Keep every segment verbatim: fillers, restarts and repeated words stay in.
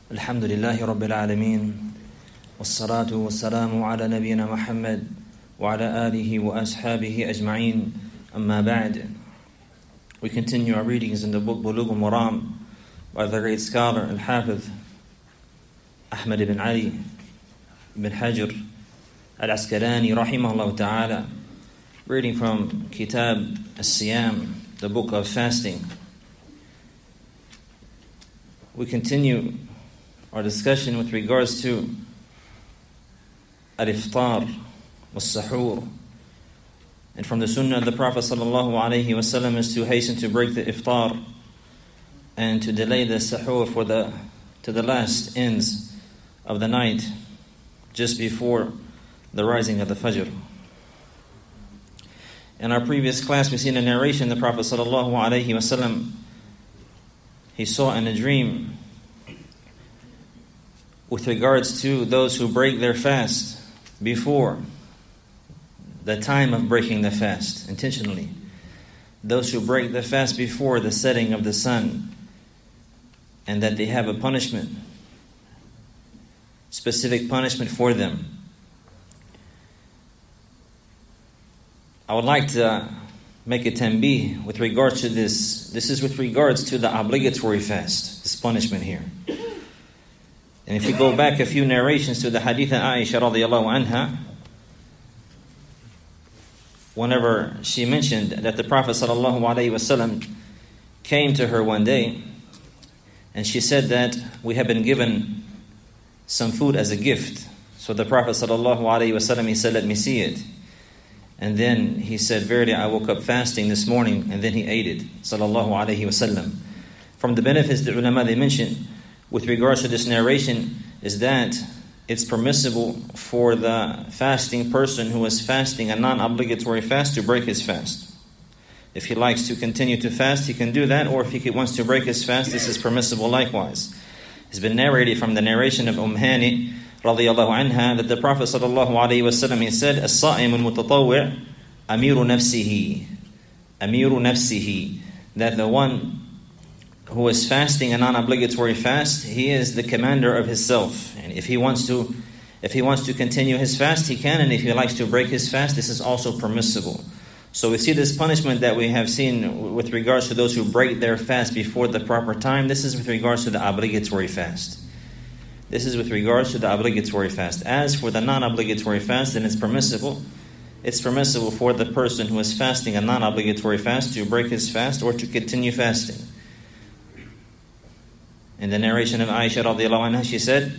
الحمد لله رب العالمين والصلاة والسلام على نبينا محمد وعلى آله وأصحابه أجمعين أما بعد. We continue our readings in the book Bulugh al-Maram by the great scholar Al-Hafiz Ahmad ibn Ali ibn Hajar Al-Asqalani rahimahullah ta'ala, reading from Kitab As-Siyam, the book of fasting. We continue our discussion with regards to al-iftar was-sahur. And from the sunnah of the Prophet sallallahu alaihi wasallam is to hasten to break the iftar and to delay the sahur for the to the last ends of the night, just before the rising of the fajr. In our previous class, we've seen a narration. The Prophet sallallahu alaihi wasallam, he saw in a dream with regards to those who break their fast before the time of breaking the fast, intentionally. Those who break the fast before the setting of the sun, and that they have a punishment, specific punishment for them. I would like to make a tanbih with regards to this. This is with regards to the obligatory fast, this punishment here. And if you go back a few narrations to the hadith of Aisha radiallahu anha, whenever she mentioned that the Prophet sallallahu alaihi wasallam came to her one day, and she said that we have been given some food as a gift. So the Prophet sallallahu alaihi wasallam, he said, let me see it. And then he said, verily I woke up fasting this morning, and then he ate it, sallallahu alaihi wasallam. From the benefits that ulama they mentioned with regards to this narration is that it's permissible for the fasting person who is fasting a non-obligatory fast to break his fast. If he likes to continue to fast, he can do that, or if he wants to break his fast, this is permissible likewise. It's been narrated from the narration of Umm Hani radiyallahu anha that the Prophet sallallahu alaihi wasallam, he said, as-sa'im al-mutatawwi' amiru nafsihi, amiru nafsihi, that the one who is fasting a non-obligatory fast, he is the commander of himself. And if he wants to, if he wants to continue his fast, he can. And if he likes to break his fast, this is also permissible. So we see this punishment that we have seen with regards to those who break their fast before the proper time. This is with regards to the obligatory fast. This is with regards to the obligatory fast. As for the non-obligatory fast, then it's permissible. It's permissible for the person who is fasting a non-obligatory fast to break his fast or to continue fasting. In the narration of Aisha radiallahu anha, she said,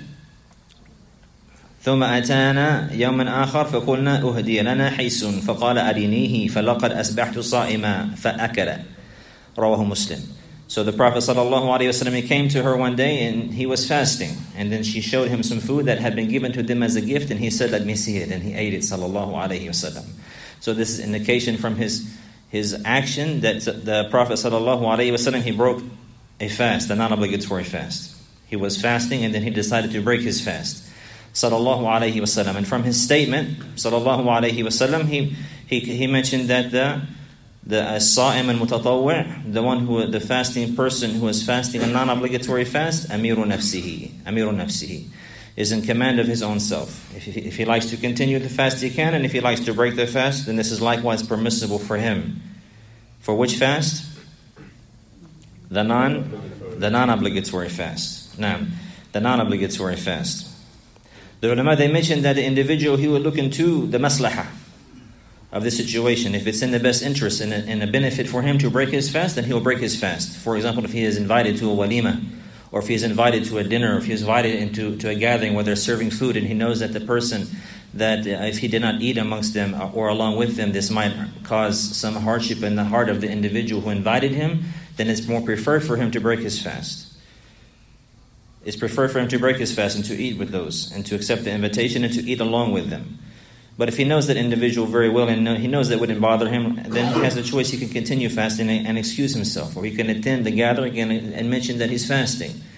ثم أتانا يوما آخر فقلنا أهدي لنا حيس فقال أرنيه فلقد أسبحت صائما فأكل. رواه Muslim. So the Prophet sallallahu alaihi wasallam, he came to her one day and he was fasting, and then she showed him some food that had been given to them as a gift, and he said, let me see it, and he ate it, sallallahu alaihi wasallam. So this is indication from his his action that the Prophet sallallahu alaihi wasallam, he broke a fast, a non-obligatory fast. He was fasting and then he decided to break his fast, sallallahu alaihi wasallam. And from his statement, sallallahu alaihi wasallam, he he he mentioned that the the as-sa'im al-mutatawwi', the one who the fasting person who is fasting a non-obligatory fast, amiru nafsihi, amiru nafsihi, is in command of his own self. If he, if he likes to continue the fast, he can, and if he likes to break the fast, then this is likewise permissible for him. For which fast? The non, the non-obligatory fast. Now, the non-obligatory fast. The ulama, they mentioned that the individual, he would look into the maslahah of the situation. If it's in the best interest and a, and a benefit for him to break his fast, then he will break his fast. For example, if he is invited to a walima, or if he is invited to a dinner, or if he is invited into to a gathering where they're serving food, and he knows that the person, that if he did not eat amongst them or along with them, this might cause some hardship in the heart of the individual who invited him, then it's more preferred for him to break his fast. It's preferred for him to break his fast and to eat with those, and to accept the invitation and to eat along with them. But if he knows that individual very well and he knows that wouldn't bother him, then he has a choice. He can continue fasting and excuse himself, or he can attend the gathering and, and mention that he's fasting.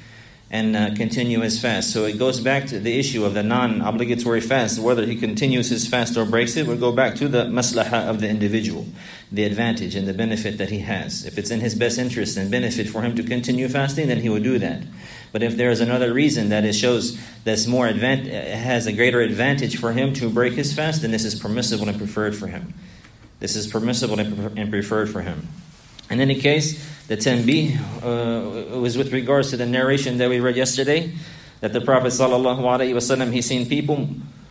and uh, continue his fast. So it goes back to the issue of the non-obligatory fast, whether he continues his fast or breaks it. We'll go back to the maslaha of the individual, the advantage and the benefit that he has. If it's in his best interest and benefit for him to continue fasting, then he will do that. But if there is another reason that it shows that's more advan- has a greater advantage for him to break his fast, then this is permissible and preferred for him. This is permissible and preferred for him. In any case, the tanbih uh, was with regards to the narration that we read yesterday, that the Prophet sallallahu alaihi wasallam, he's seen people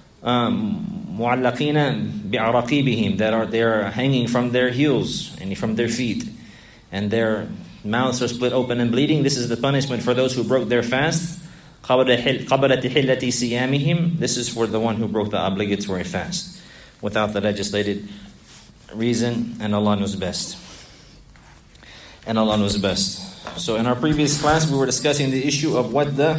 mu'allaqina bi'araqibihim, that are they are hanging from their heels and from their feet, and their mouths are split open and bleeding. This is the punishment for those who broke their fast. قَبَلَ تِحِلَّةِ صِيَامِهِمْ. This is for the one who broke the obligatory fast without the legislated reason, and Allah knows best. And Allah knows best. So in our previous class, we were discussing the issue of what the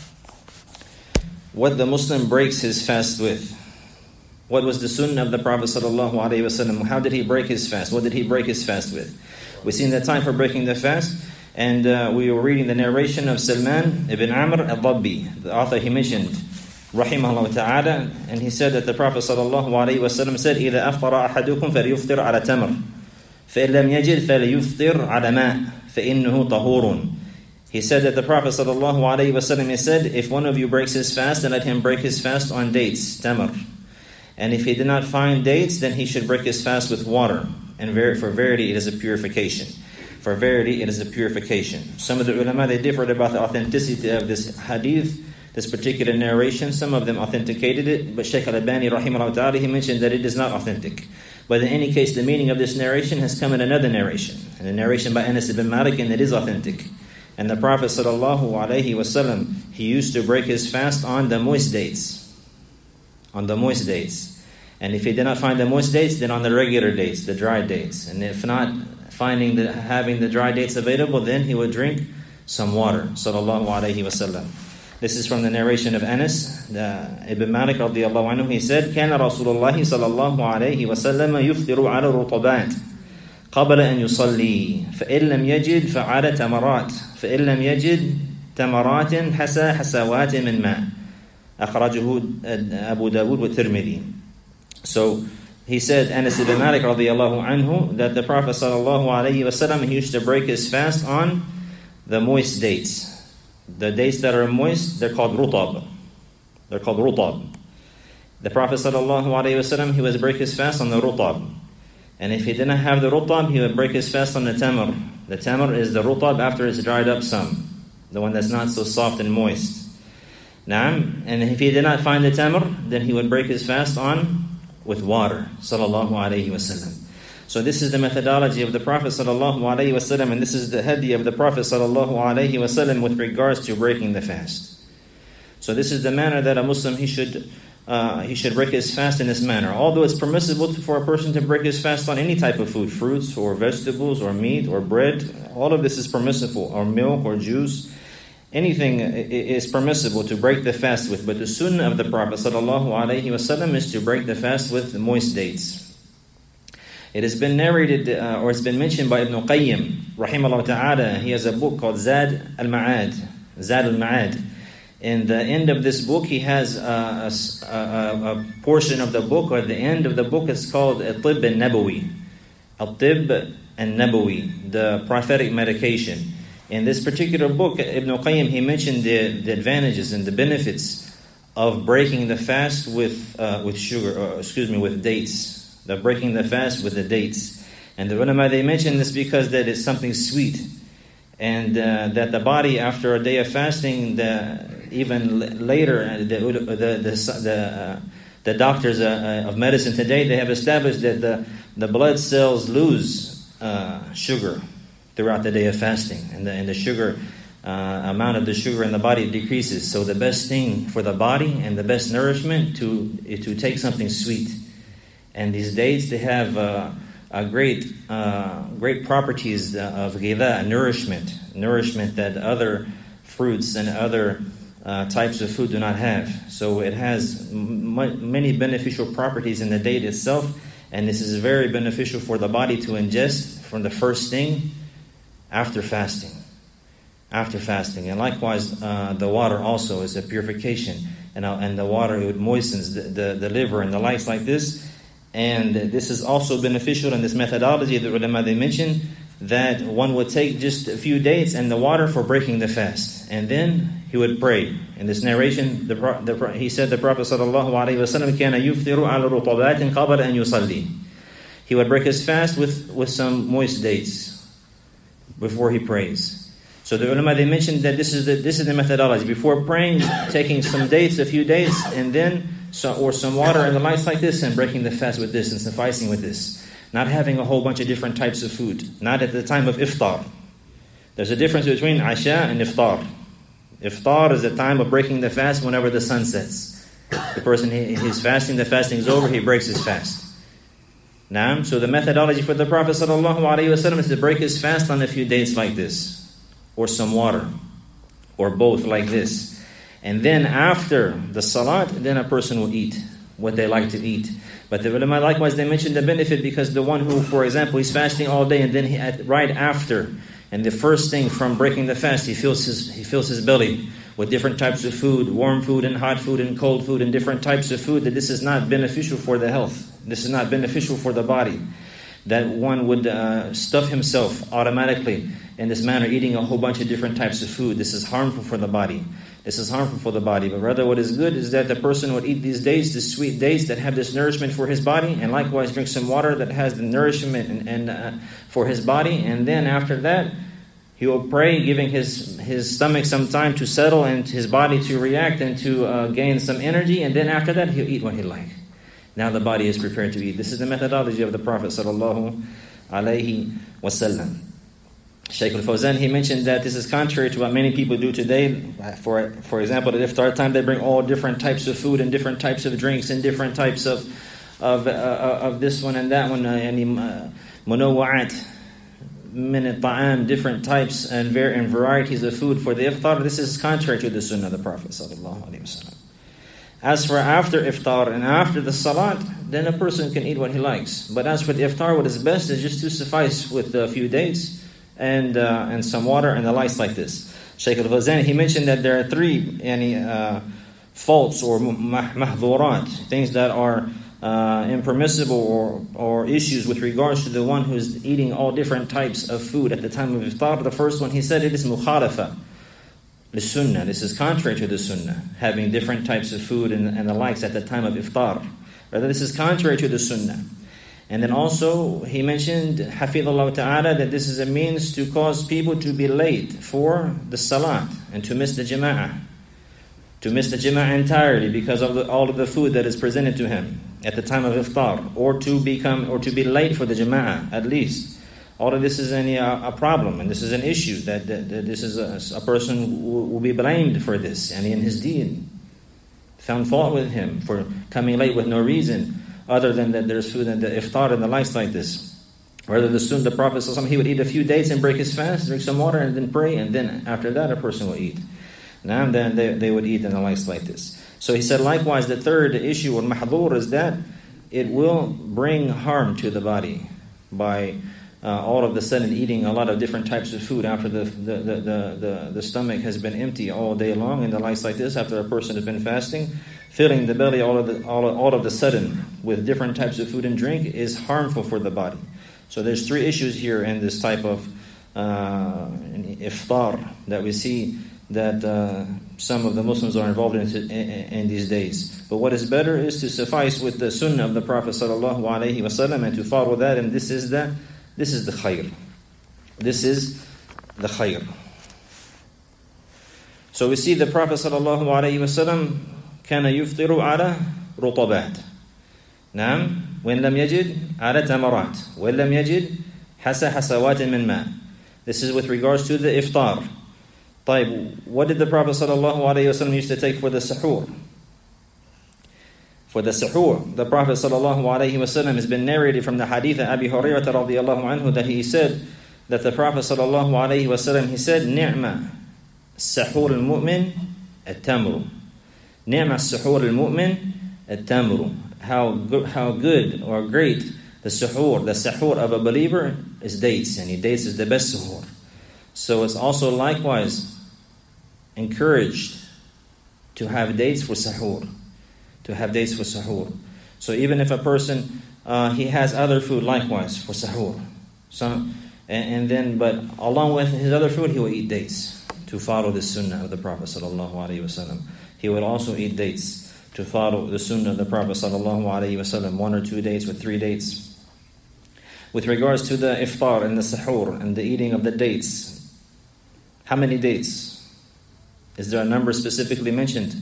what the Muslim breaks his fast with. What was the sunnah of the Prophet sallallahu alaihi wasallam? How did he break his fast? What did he break his fast with? We've seen the time for breaking the fast, and uh, we were reading the narration of Salman ibn Amr al-Dabbi, the author. He mentioned, rahimahullah ta'ala, and he said that the Prophet sallallahu alaihi wasallam said, إِذَا أَفْطَرَ أَحَدُكُمْ فَلْيُفْطِرْ عَلَى تَمْرٍ فَإِنْ لَمْ يَجِدْ فَلْيُفْطِرْ عَلَى مَاءٍ فَإِنَّهُ طَهُورٌ. He said that the Prophet sallallahu alaihi wasallam, he said, if one of you breaks his fast, then let him break his fast on dates, tamar. And if he did not find dates, then he should break his fast with water. And ver- for verity, it is a purification. For verity, it is a purification. Some of the ulama, they differed about the authenticity of this hadith, this particular narration. Some of them authenticated it, but Shaykh al-Albani rahimahullah ta'ala, he mentioned that it is not authentic. But in any case, the meaning of this narration has come in another narration, and the narration by Anas ibn Malik, and it is authentic. And the Prophet sallallahu alaihi wasallam, he used to break his fast on the moist dates, on the moist dates. And if he did not find the moist dates, then on the regular dates, the dry dates. And if not finding the having the dry dates available, then he would drink some water, sallallahu alaihi wasallam. This is from the narration of Anas ibn Malik radiyallahu anhu. He said, كان رسول الله صلى الله عليه وسلم يفطر على الرطبات قبل أن يصلي فإن لم يجد فعلى تمرات فإن لم يجد تمرات حسى حسوات من ماء أخرجه أبو داود والترمذي. So he said, Anas ibn Malik radiyallahu anhu, that the Prophet sallallahu alaihi wasallam, he used to break his fast on the moist dates. The dates that are moist, they're called rutab. They're called rutab. The Prophet sallallahu alaihi wasallam, he would break his fast on the rutab. And if he didn't have the rutab, he would break his fast on the tamar. The tamar is the rutab after it's dried up some, the one that's not so soft and moist. Naam. And if he did not find the tamar, then he would break his fast on with water, sallallahu alaihi wasallam. So this is the methodology of the Prophet sallallahu alaihi wasallam, and this is the hadi of the Prophet sallallahu alaihi wasallam with regards to breaking the fast. So this is the manner that a Muslim, he should uh, he should break his fast in this manner. Although it's permissible to, for a person to break his fast on any type of food, fruits or vegetables or meat or bread, all of this is permissible, or milk or juice. Anything is permissible to break the fast with, but the sunnah of the Prophet sallallahu alaihi wasallam is to break the fast with moist dates. It has been narrated, uh, or it's been mentioned by Ibn Qayyim, rahimahullah ta'ala. He has a book called Zad al-Ma'ad, Zad al-Ma'ad. In the end of this book, he has a, a, a, a portion of the book, or the end of the book is called Al-Tib al-Nabawi. Al-Tib al-Nabawi, the prophetic medication. In this particular book, Ibn Qayyim, he mentioned the, the advantages and the benefits of breaking the fast with uh, with sugar, or excuse me, with dates. The breaking the fast with the dates. And the ulama, they mention this because that it's something sweet. And uh, that the body, after a day of fasting, the, even later, the the the, the, uh, the doctors uh, of medicine today, they have established that the, the blood cells lose uh, sugar throughout the day of fasting. And the, and the sugar, uh, amount of the sugar in the body decreases. So the best thing for the body and the best nourishment to to take something sweet. And these dates, they have uh, a great, uh, great properties of ghidha, nourishment, nourishment that other fruits and other uh, types of food do not have. So it has m- many beneficial properties in the date itself, and this is very beneficial for the body to ingest from the first thing after fasting. after fasting. And likewise, uh, the water also is a purification. And, uh, and the water, it moistens the, the, the liver and the likes like this. And this is also beneficial in this methodology. The ulama, they mentioned that one would take just a few dates and the water for breaking the fast. And then he would pray. In this narration, the, the, he said the Prophet ﷺ كَانَ يُفْثِرُ عَلَى رُطَبَاتٍ قَبْلَ أَنْ يُصَلِّي. He would break his fast with, with some moist dates before he prays. So the ulama, they mentioned that this is the this is the methodology. Before praying, taking some dates, a few dates, and then so, or some water and the likes like this, and breaking the fast with this and sufficing with this. Not having a whole bunch of different types of food. Not at the time of iftar. There's a difference between asha and iftar. Iftar is the time of breaking the fast whenever the sun sets. The person, he, he's fasting, the fasting is over, he breaks his fast. Now, so the methodology for the Prophet ﷺ is to break his fast on a few dates like this. Or some water. Or both like this. And then after the salat, then a person will eat what they like to eat. But the ulama, likewise, they mentioned the benefit because the one who, for example, he's fasting all day and then he, at, right after, and the first thing from breaking the fast, he fills his he fills his belly with different types of food, warm food and hot food and cold food and different types of food, that this is not beneficial for the health. This is not beneficial for the body. That one would uh, stuff himself automatically in this manner, eating a whole bunch of different types of food. This is harmful for the body. This is harmful for the body. But rather what is good is that the person would eat these dates, these sweet dates that have this nourishment for his body, and likewise drink some water that has the nourishment and, and uh, for his body. And then after that, he will pray, giving his, his stomach some time to settle and his body to react and to uh, gain some energy. And then after that, he'll eat what he likes. Now the body is prepared to eat. This is the methodology of the Prophet sallallahu alaihi wasallam. Shaykh al-Fawzan, he mentioned that this is contrary to what many people do today. For for example, at iftar time, they bring all different types of food and different types of drinks and different types of of uh, of this one and that one. Any munawwa'at min al-ta'am, different types and, var- and varieties of food for the iftar. This is contrary to the sunnah of the Prophet sallallahu alaihi wasallam. As for after iftar and after the salat, then a person can eat what he likes. But as for the iftar, what is best is just to suffice with a few dates and uh, and some water and the likes like this. Shaykh al-Fawzan, he mentioned that there are three any uh, faults or mahdhurat, things that are uh, impermissible or, or issues with regards to the one who's eating all different types of food at the time of iftar. The first one, he said, it is mukhalafa. The sunnah. This is contrary to the sunnah, having different types of food and, and the likes at the time of iftar. Rather, this is contrary to the sunnah. And then also, he mentioned, hafidhullah ta'ala, that this is a means to cause people to be late for the salat and to miss the jama'ah. To miss the jama'ah entirely because of the, all of the food that is presented to him at the time of iftar. Or to become, or to be late for the jama'ah, at least. All of this is any, uh, a problem, and this is an issue, that, that, that this is a, a person who will be blamed for this, and in his deed. Found fault with him for coming late with no reason, other than that there's food and the iftar and the likes like this. Rather, the soon the Prophet, he would eat a few dates and break his fast, drink some water, and then pray, and then after that a person will eat. Now and then they, they would eat and the likes like this. So he said, likewise, the third issue, or mahdhur, is that it will bring harm to the body by Uh, all of a sudden eating a lot of different types of food after the the, the, the, the the stomach has been empty all day long and the likes like this, after a person has been fasting, filling the belly all of the all, all of the sudden with different types of food and drink is harmful for the body. So there's three issues here in this type of uh, iftar that we see that uh, some of the Muslims are involved in, in, in these days. But what is better is to suffice with the sunnah of the Prophet sallallahu alaihi wasallam and to follow that, and this is the This is the khayr. This is the khayr. So we see the Prophet sallallahu alaihi wasallam كان يفطر على رطبات. نعم. وإن لم يجد على تمرات. وإن لم يجد حسى حسوات من ماء. This is with regards to the iftar. طيب, what did the Prophet sallallahu alaihi wasallam used to take for the sahur? For the suhoor, the Prophet sallallahu alaihi wasallam has been narrated from the hadith of Abi Hurairah radiyallahu anhu that he said that the Prophet sallallahu alaihi wasallam, he said, "Ni'ma sahur al-mu'min at-tamru." Ni'ma sahur al-mu'min at-tamru. How good, how good or great the suhoor, the suhoor of a believer is dates, and dates is the best suhoor. So it's also likewise encouraged to have dates for sahur. To have dates for sahur. So even if a person, uh, he has other food likewise for sahur. Some, and, and then, but along with his other food, he will eat dates to follow the sunnah of the Prophet sallallahu alaihi wasallam. He would also eat dates to follow the sunnah of the Prophet sallallahu alaihi wasallam. One or two dates or three dates. With regards to the iftar and the sahur and the eating of the dates, how many dates? Is there a number specifically mentioned?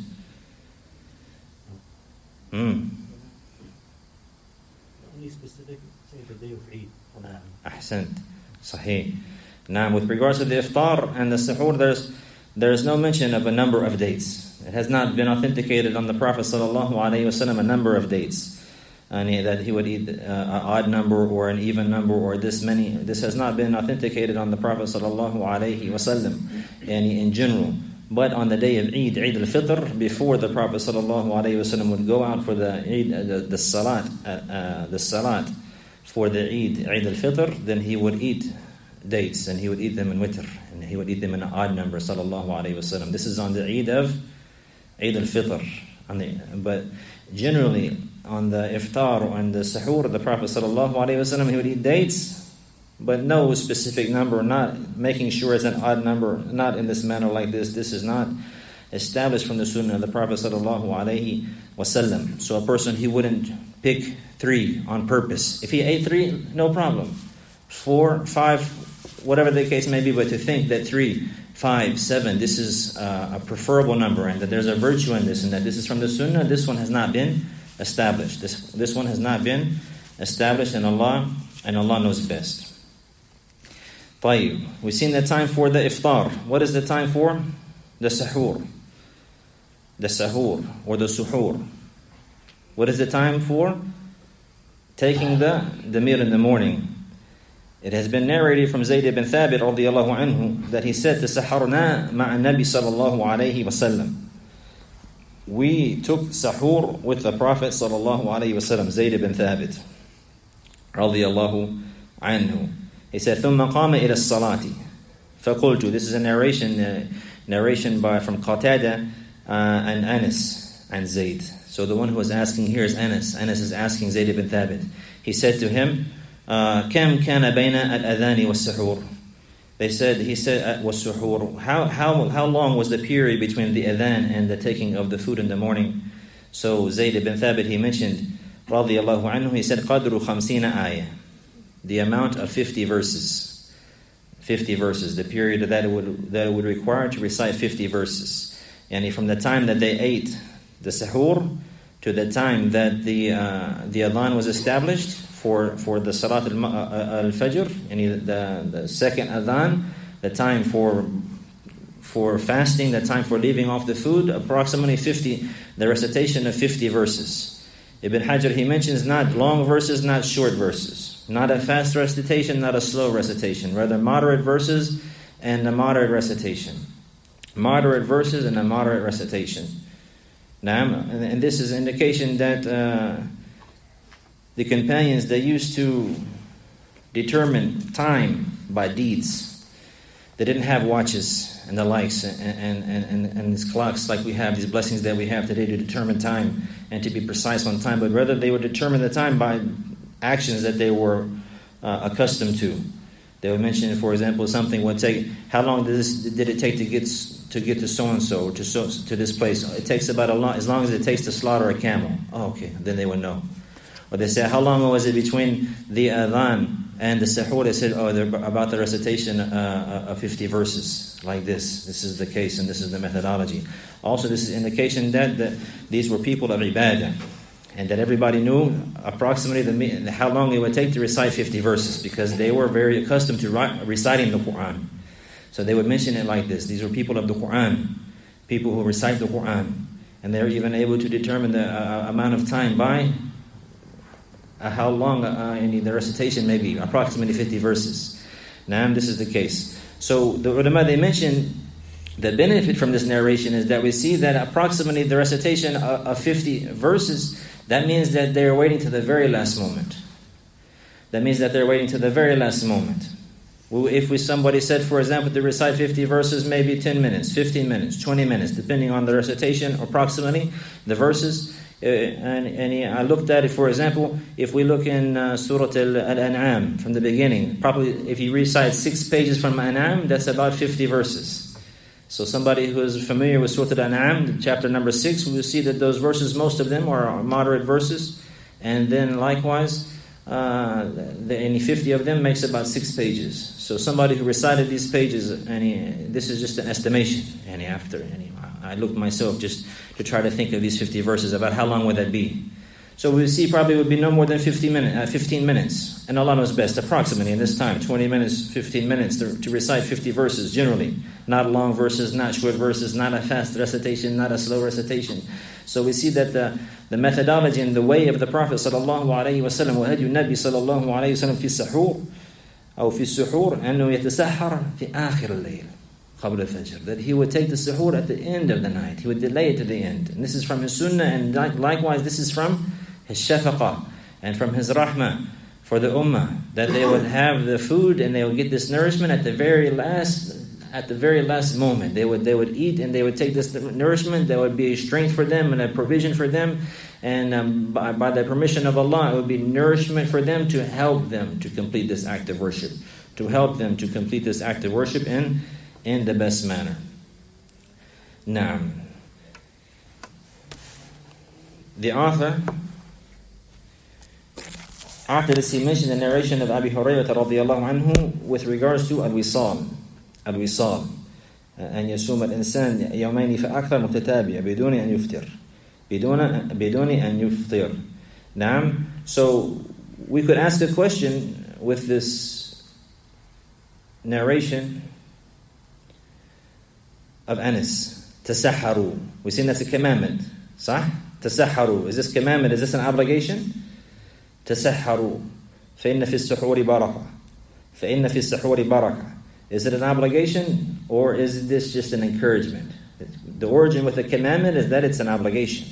Hmm. Any specific, say the day of Eid. Ahsant. Sahih. Now, with regards to the iftar and the sahur, there's there is no mention of a number of dates. It has not been authenticated on the Prophet sallallahu alaihi wasallam a number of dates. And he, that he would eat uh, an odd number or an even number or this many. This has not been authenticated on the Prophet sallallahu alaihi wasallam, and in general. But on the day of Eid, Eid al-Fitr, before the Prophet sallallahu alaihi wasallam would go out for the Eid, uh, the, the salat, uh, uh, the salat for the Eid, Eid al-Fitr, then he would eat dates, and he would eat them in witr, and he would eat them in an odd number, sallallahu alaihi wasallam. This is on the Eid of Eid al-Fitr. On the, but generally, on the iftar and the sahur, the Prophet sallallahu alaihi wasallam, he would eat dates, but no specific number, not making sure it's an odd number, not in this manner like this. This is not established from the sunnah of the Prophet sallallahu alaihi wasallam. So a person, he wouldn't pick three on purpose. If he ate three, no problem. Four, five, whatever the case may be, but to think that three, five, seven, this is uh, a preferable number, and that there's a virtue in this, and that this is from the sunnah, this one has not been established. This this one has not been established, and Allah and Allah knows best. طيب. We've seen the time for the iftar. What is the time for? The sahur. The sahur or the suhoor. What is the time for? Taking the, the meal in the morning. It has been narrated from Zayd ibn Thabit radiyallahu anhu that he said, "Tasaharna ma'a Nabi sallallahu alayhi wa sallam." We took sahur with the Prophet sallallahu alayhi wa sallam. Zayd ibn Thabit radiyallahu anhu. He said, ثُمَّ قَامَ إِلَى الصَّلَاةِ فَقُلْتُ. This is a narration uh, narration by from Qatada uh, and Anas and Zayd. So the one who was asking here is Anas. Anas is asking Zayd ibn Thabit. He said to him, كم كان بين الأذان والسحور. They said, he said, والسحور. How how how long was the period between the adhan and the taking of the food in the morning? So Zayd ibn Thabit, he mentioned, رضي الله عنه, he said, قدر خمسين آية. The amount of fifty verses. fifty verses. The period that it would that it would require to recite fifty verses. And from the time that they ate the sahur to the time that the uh, the adhan was established for for the salat al-fajr, and the the second adhan, the time for for fasting, the time for leaving off the food, approximately fifty, the recitation of fifty verses. Ibn Hajar, he mentions not long verses, not short verses, not a fast recitation, not a slow recitation, rather moderate verses and a moderate recitation. Moderate verses and a moderate recitation. Now, and this is an indication that uh, the companions, they used to determine time by deeds. They didn't have watches and the likes and, and, and, and these clocks like we have, these blessings that we have today to determine time and to be precise on time, but rather they would determine the time by actions that they were uh, accustomed to. They would mention, for example, something would take, how long did, this, did it take to get to get to so-and-so, or to, so, to this place? It takes about a long, as long as it takes to slaughter a camel. Oh, okay, then they would know. Or they say, how long was it between the adhan and the sahur? They said, oh, they're about the recitation uh, of fifty verses, like this. This is the case, and this is the methodology. Also, this is indication that the, these were people of ibadah, and that everybody knew approximately the, how long it would take to recite fifty verses, because they were very accustomed to reciting the Quran. So they would mention it like this. These were people of the Quran, people who recite the Quran, and they're even able to determine the uh, amount of time by Uh, how long uh, any, the recitation may be, approximately fifty verses. Now, this is the case. So the ulama, they mention the benefit from this narration is that we see that approximately the recitation of, of fifty verses, that means that they're waiting to the very last moment. That means that they're waiting to the very last moment. If we somebody said, for example, to recite fifty verses, maybe ten minutes, fifteen minutes, twenty minutes, depending on the recitation, approximately, the verses. Uh, and and I looked at it, for example, if we look in uh, Surah Al-An'am from the beginning, probably if you recite six pages from An'am, that's about fifty verses. So somebody who is familiar with Surah Al-An'am, chapter number six, will see that those verses, most of them are moderate verses. And then likewise, uh, the, any fifty of them makes about six pages. So somebody who recited these pages, and he, this is just an estimation, and after, and he, I looked myself just to try to think of these fifty verses, about how long would that be. So we see probably would be no more than fifty minutes, uh, fifteen minutes. And Allah knows best, approximately in this time, twenty minutes, fifteen minutes to, to recite fifty verses generally. Not long verses, not short verses, not a fast recitation, not a slow recitation. So we see that the, the methodology and the way of the Prophet sallallahu alayhi wa sallam, وَهَدْيُ النَّبِي صلى الله عليه وسلم في السحور أو في السحور أنه يتسحر في آخر الليل قبل الفجر. That he would take the suhoor at the end of the night. He would delay it to the end. And this is from his sunnah, and likewise this is from his shafaqah and from his rahmah for the ummah, that they would have the food and they would get this nourishment at the very last at the very last moment. They would they would eat and they would take this nourishment. There would be a strength for them and a provision for them, and um, by, by the permission of Allah, it would be nourishment for them to help them to complete this act of worship, to help them to complete this act of worship in in the best manner. Now, the author, after this, he mentioned the narration of Abi Hurairah radiyallahu anhu with regards to al-wisal, al-wisal, أن يصوم الإنسان يومين فأكثر متتابع بدون أن يفطر, بدون بدون أن يفطر. Now, so we could ask a question with this narration of Anas, tasaharu. We've seen that's a commandment. صح? Tasaharu. Is this commandment? Is this an obligation? Tasaharu. فإن في السحور بركة. فإن في السحور بركة. Is it an obligation, or is this just an encouragement? The origin with the commandment is that it's an obligation.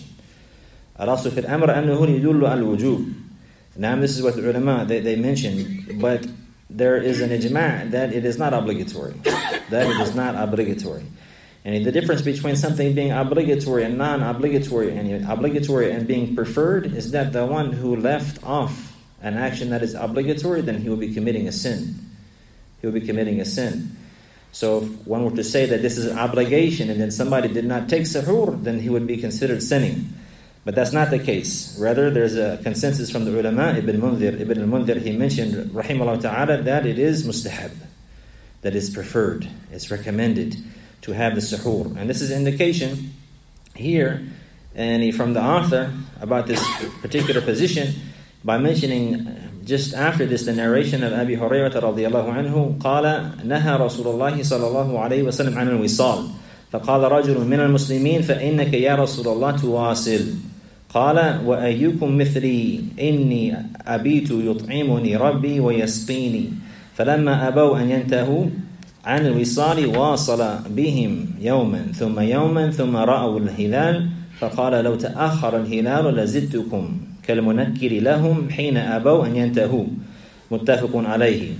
الأصل في الأمر أنه يدل على الوجوب. Now this is what the ulama they, they mentioned, but there is an ijma' that it is not obligatory. That it is not obligatory. And the difference between something being obligatory and non-obligatory, and obligatory and being preferred, is that the one who left off an action that is obligatory, then he will be committing a sin. He will be committing a sin. So if one were to say that this is an obligation and then somebody did not take suhoor, then he would be considered sinning. But that's not the case. Rather, there's a consensus from the ulama. Ibn Mundhir, Ibn al-Mundhir, he mentioned, rahimahullah ta'ala, that it is mustahab, that is preferred, it's recommended to have the suhoor. And this is indication here, and from the author, about this particular position, by mentioning just after this the narration of Abi Hurairah radiyallahu anhu, قال نهى رسول الله صلى الله عليه وسلم عن الوصال فقال رجل من المسلمين فإنك يا رسول الله تواصل قال وأيكم مثلي إني أبيت يطعمني ربي ويسقيني فلما أبوا أن ينتهوا عن الوصال واصل بهم يوما ثم يوما ثم رأوا الهلال فقال لو تأخر الهلال لزدتكم كالمنكر لهم حين أبوا أن ينتهوا متفق عليه.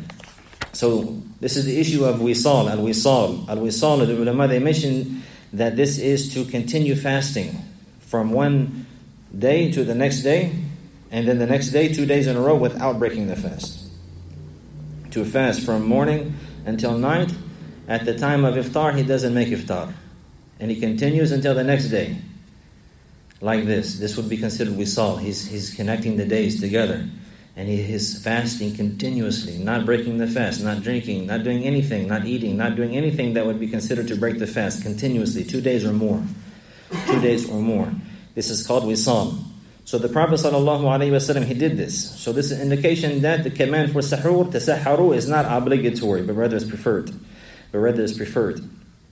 So this is the issue of wisal, al-wisal. Al-wisal, the ulama, they mention that this is to continue fasting from one day to the next day, and then the next day, two days in a row, without breaking the fast. To fast from morning until night. At the time of iftar, he doesn't make iftar, and he continues until the next day. Like this, this would be considered wisal. He's he's connecting the days together, and he is fasting continuously, not breaking the fast, not drinking, not doing anything, not eating, not doing anything that would be considered to break the fast continuously, two days or more, two days or more. This is called wisal. So the Prophet sallallahu alaihi wasallam, he did this. So this is an indication that the command for sahur, tasaharu, is not obligatory, but rather is preferred. But rather is preferred.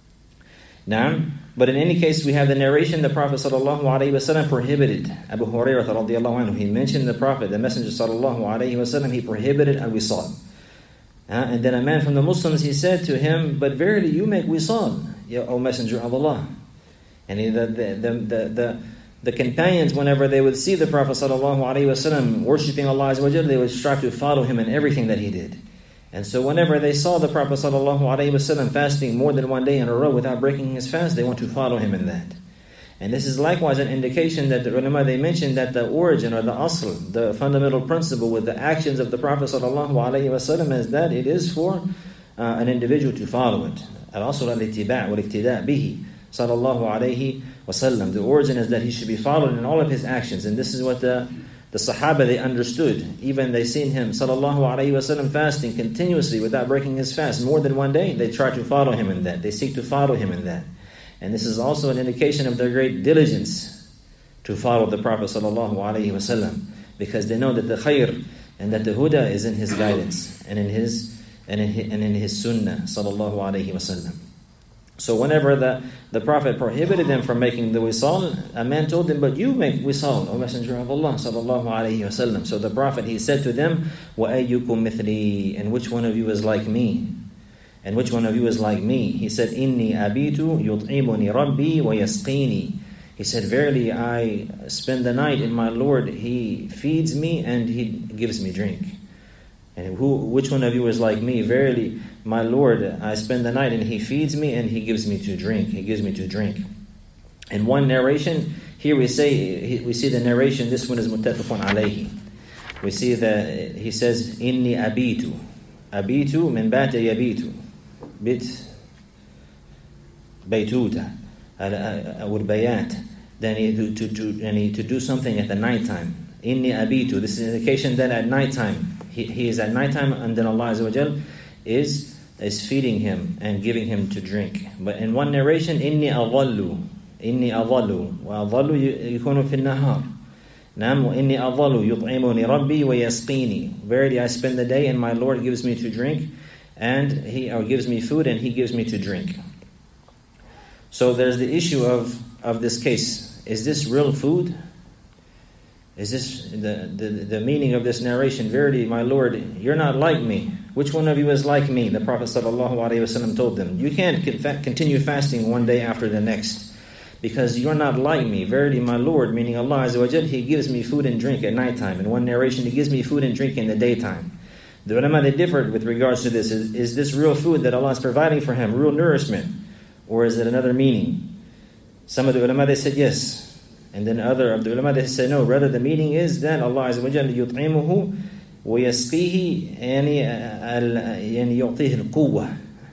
Now, but in any case, we have the narration. The Prophet sallallahu alaihi wasallam prohibited. Abu Hurairah radiyallahu anhu, he mentioned the Prophet, the Messenger sallallahu alaihi wasallam, he prohibited al-wisal. Uh, and then a man from the Muslims, he said to him, "But verily you make wisal, O Messenger of Allah." And he, the, the, the, the, the, the companions, whenever they would see the Prophet sallallahu alaihi wasallam worshiping Allah Azza wa Jalla, they would strive to follow him in everything that he did. And so whenever they saw the Prophet ﷺ fasting more than one day in a row without breaking his fast, they want to follow him in that. And this is likewise an indication that the ulama, they mentioned that the origin or the asl, the fundamental principle with the actions of the Prophet ﷺ is that it is for uh, an individual to follow it. Al-asl al-ittiba' wal-iqtida' bihi sallallahu alayhi wa sallam. The origin is that he should be followed in all of his actions. And this is what the The Sahaba, they understood. Even they seen him sallallahu alayhi wa sallam fasting continuously without breaking his fast more than one day. They try to follow him in that. They seek to follow him in that. And this is also an indication of their great diligence to follow the Prophet sallallahu alayhi wa sallam, because they know that the khair and that the huda is in his guidance and in his and in his, and in his sunnah sallallahu alayhi wa sallam. So whenever the, the Prophet prohibited them from making the wisal, a man told them, but you make wisal, O Messenger of Allah sallallahu alayhi wa sallam. So the Prophet, he said to them, وَأَيُّكُمْ مِثْلِي, and which one of you is like me? And which one of you is like me? He said, إِنِّي أَبِيتُ يُطْعِمُنِي رَبِّي وَيَسْقِينِي. He said, verily I spend the night in my Lord. He feeds me and he gives me drink. And who, which one of you is like me? Verily, my Lord, I spend the night and he feeds me and he gives me to drink. He gives me to drink. In one narration, here we say, we see the narration, this one is muttafaqun alayhi. We see that he says, Inni abitu. Abitu min bata yabitu. Bit baytuta. Or bayat. Then he to, to, to, and he to do something at the night time. Inni abitu. This is an indication that at night time, He, he is at nighttime, and then Allah Azza wa Jal is, is feeding him and giving him to drink. But in one narration, إِنِّي أَظَلُّ إِنِّي أَظَلُّ وَأَظَلُّ يكون في النهار. نعم وإني أظل يطعمني ربي ويسقيني. Verily I spend the day and my Lord gives me to drink, and he or gives me food and he gives me to drink. So there's the issue of, of this case. Is this real food? Is this the, the, the meaning of this narration? Verily, my Lord, you're not like me. Which one of you is like me? The Prophet ﷺ told them, you can't continue fasting one day after the next, because you're not like me. Verily, my Lord, meaning Allah Azza wa Jal, He gives me food and drink at nighttime. In one narration, He gives me food and drink in the daytime. The ulama, they differed with regards to this. Is, is this real food that Allah is providing for him, real nourishment? Or is it another meaning? Some of the ulama, they said yes. And then other of the ulama, they say no, rather the meaning is that Allah Azza wa Jalla yut'imuhu wa yasqihi, yani yani yu'tihi al-quwwa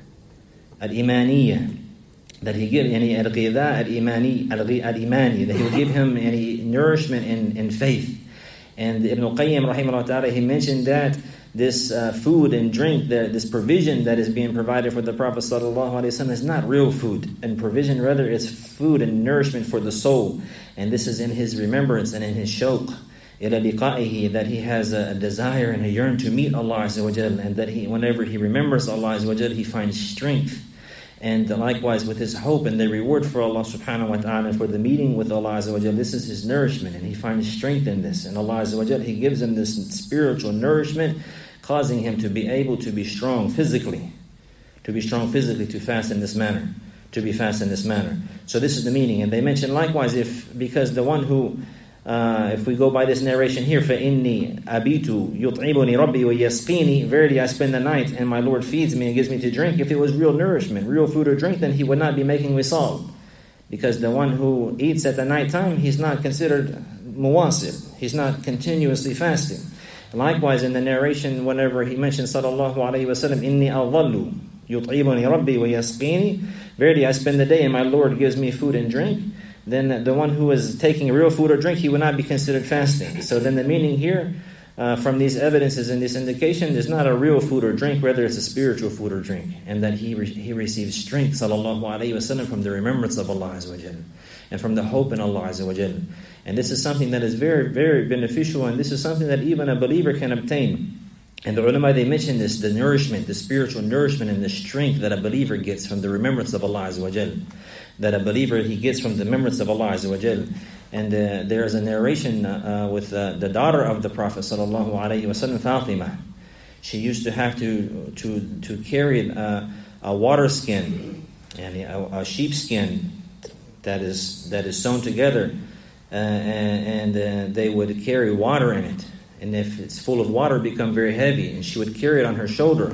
al-imaniyya, that he give yani al-ghidha al-imani al-imani, that he will give him any nourishment in, in faith. And Ibn al-Qayyim rahimahullah ta'ala, he mentioned that this uh, food and drink, that this provision that is being provided for the Prophet sallallahu alaihi wasallam is not real food and provision, rather it's food and nourishment for the soul. And this is in his remembrance and in his shawq ila liqa'ihi, that he has a desire and a yearn to meet Allah Azza wa Jal, and that he, whenever he remembers Allah Azza wa Jal, he finds strength. And likewise with his hope and the reward for Allah subhanahu wa ta'ala for the meeting with Allah Azza wa Jal, this is his nourishment, and he finds strength in this. And Allah Azza wa Jal, He gives him this spiritual nourishment, causing him to be able to be strong physically, to be strong physically, to fast in this manner, to be fast in this manner. So this is the meaning. And they mention likewise, if because the one who, uh, if we go by this narration here, فَإِنِّي أَبِيتُ يُطْعِمُنِي رَبِّي وَيَسْقِينِي, verily I spend the night and my Lord feeds me and gives me to drink. If it was real nourishment, real food or drink, then he would not be making wisal. Because the one who eats at the night time, he's not considered muwasib. He's not continuously fasting. Likewise, in the narration, whenever he mentions sallallahu alayhi wa sallam, inni adhallu yut'imuni rabbi wa yasqini, verily I spend the day and my Lord gives me food and drink, then the one who is taking real food or drink, he would not be considered fasting. So then the meaning here, uh, from these evidences and this indication, is not a real food or drink, rather it's a spiritual food or drink, and that he re- he receives strength, sallallahu alayhi wa sallam, from the remembrance of Allah Azza wa Jal, and from the hope in Allah Azza wa Jal. And this is something that is very, very beneficial, and this is something that even a believer can obtain. And the ulama, they mention this, the nourishment, the spiritual nourishment and the strength that a believer gets from the remembrance of Allah Azza wa Jal. That a believer, he gets from the remembrance of Allah Azza wa Jal. And uh, there is a narration uh, with uh, the daughter of the Prophet sallallahu alaihi wasallam, Fatima. She used to have to to to carry uh, a water skin and a, a sheep skin that is that is sewn together. Uh, and, and uh, they would carry water in it, and if it's full of water, it become very heavy, and she would carry it on her shoulder,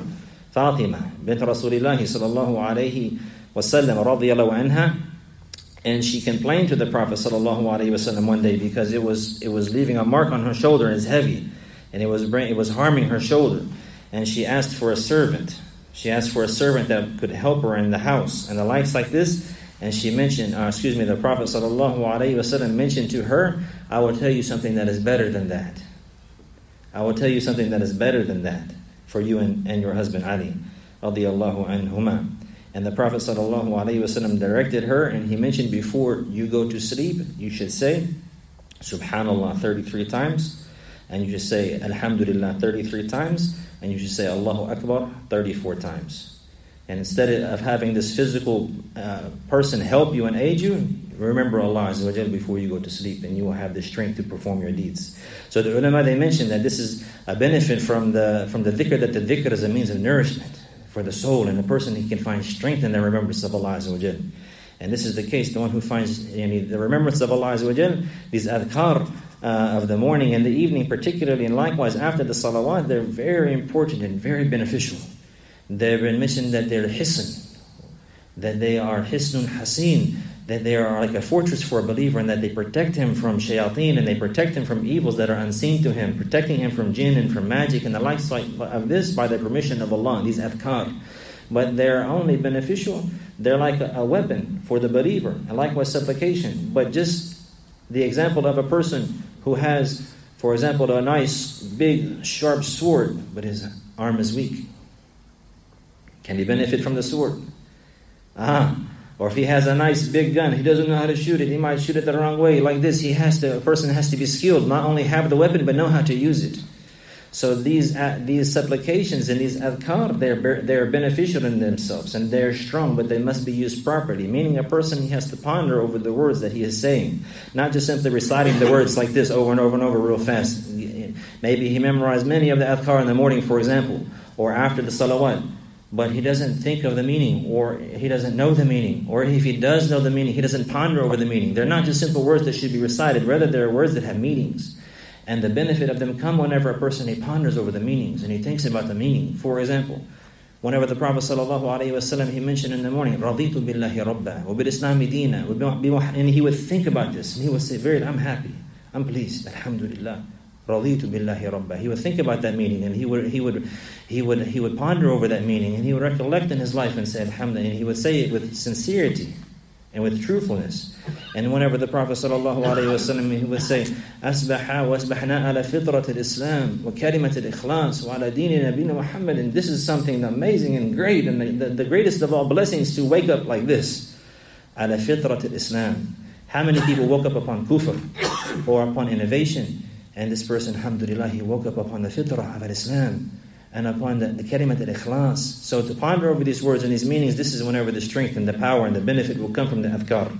Fatima bint Rasulullah sallallahu alayhi wasallam radiyallahu anha, and she complained to the Prophet sallallahu alayhi wasallam one day because it was it was leaving a mark on her shoulder and it's heavy, and it was it was harming her shoulder, and she asked for a servant. She asked for a servant that could help her in the house and the likes like this. And she mentioned, uh, excuse me, the Prophet sallallahu alayhi wasallam mentioned to her, I will tell you something that is better than that. I will tell you something that is better than that for you and, and your husband Ali radiyallahu anhuma. And the Prophet sallallahu alayhi wasallam directed her, and he mentioned, before you go to sleep, you should say Subhanallah thirty-three times, and you should say Alhamdulillah thirty-three times, and you should say Allahu Akbar thirty-four times. And instead of having this physical uh, person help you and aid you, remember Allah Azza wa Jal before you go to sleep, and you will have the strength to perform your deeds. So the ulama, they mentioned that this is a benefit from the from the dhikr, that the dhikr is a means of nourishment for the soul, and the person, he can find strength in the remembrance of Allah Azza wa Jal. And this is the case, the one who finds you know, the remembrance of Allah Azza wa Jal, these adhkar uh, of the morning and the evening particularly, and likewise after the salawat, they're very important and very beneficial. They've been mentioned that they're hisn, that they are hisnun hasin, that they are like a fortress for a believer, and that they protect him from shayateen, and they protect him from evils that are unseen to him, protecting him from jinn and from magic and the likes of this by the permission of Allah, these adhkar. But they're only beneficial, they're like a, a weapon for the believer, and likewise supplication. But just the example of a person who has, for example, a nice big sharp sword, but his arm is weak. Can he benefit from the sword? Ah, or if he has a nice big gun, he doesn't know how to shoot it. He might shoot it the wrong way. Like this, he has to. A person has to be skilled, not only have the weapon, but know how to use it. So these uh, these supplications and these adhkar, they're they're beneficial in themselves, and they're strong, but they must be used properly. Meaning, a person, he has to ponder over the words that he is saying, not just simply reciting the words like this over and over and over real fast. Maybe he memorized many of the adhkar in the morning, for example, or after the salawat, but he doesn't think of the meaning, or he doesn't know the meaning, or if he does know the meaning, he doesn't ponder over the meaning. They're not just simple words that should be recited, rather they're words that have meanings. And the benefit of them come whenever a person, he ponders over the meanings and he thinks about the meaning. For example, whenever the Prophet sallallahu alaihi wasallam, he mentioned in the morning, "Raditu billahi rabba, wa bil islami deena," and he would think about this, and he would say, "Very, I'm happy, I'm pleased, alhamdulillah." Raditu billahi rabba. He would think about that meaning, and he would he would he would he would ponder over that meaning, and he would recollect in his life and say, alhamdulillah, and he would say it with sincerity and with truthfulness. And whenever the Prophet sallallahu alaihi wasallam, he would say, "Asbaha wa asbahna ala fitrat al-Islam wa kalimat al-ikhlas wa ala deen nabiyina Muhammad." And this is something amazing and great, and the, the, the greatest of all blessings, to wake up like this, ala fitrat al-Islam. How many people woke up upon kufr or upon innovation? And this person, alhamdulillah, he woke up upon the fitrah of Islam and upon the, the kalimat al-ikhlas. So to ponder over these words and these meanings, this is whenever the strength and the power and the benefit will come from the adhkar.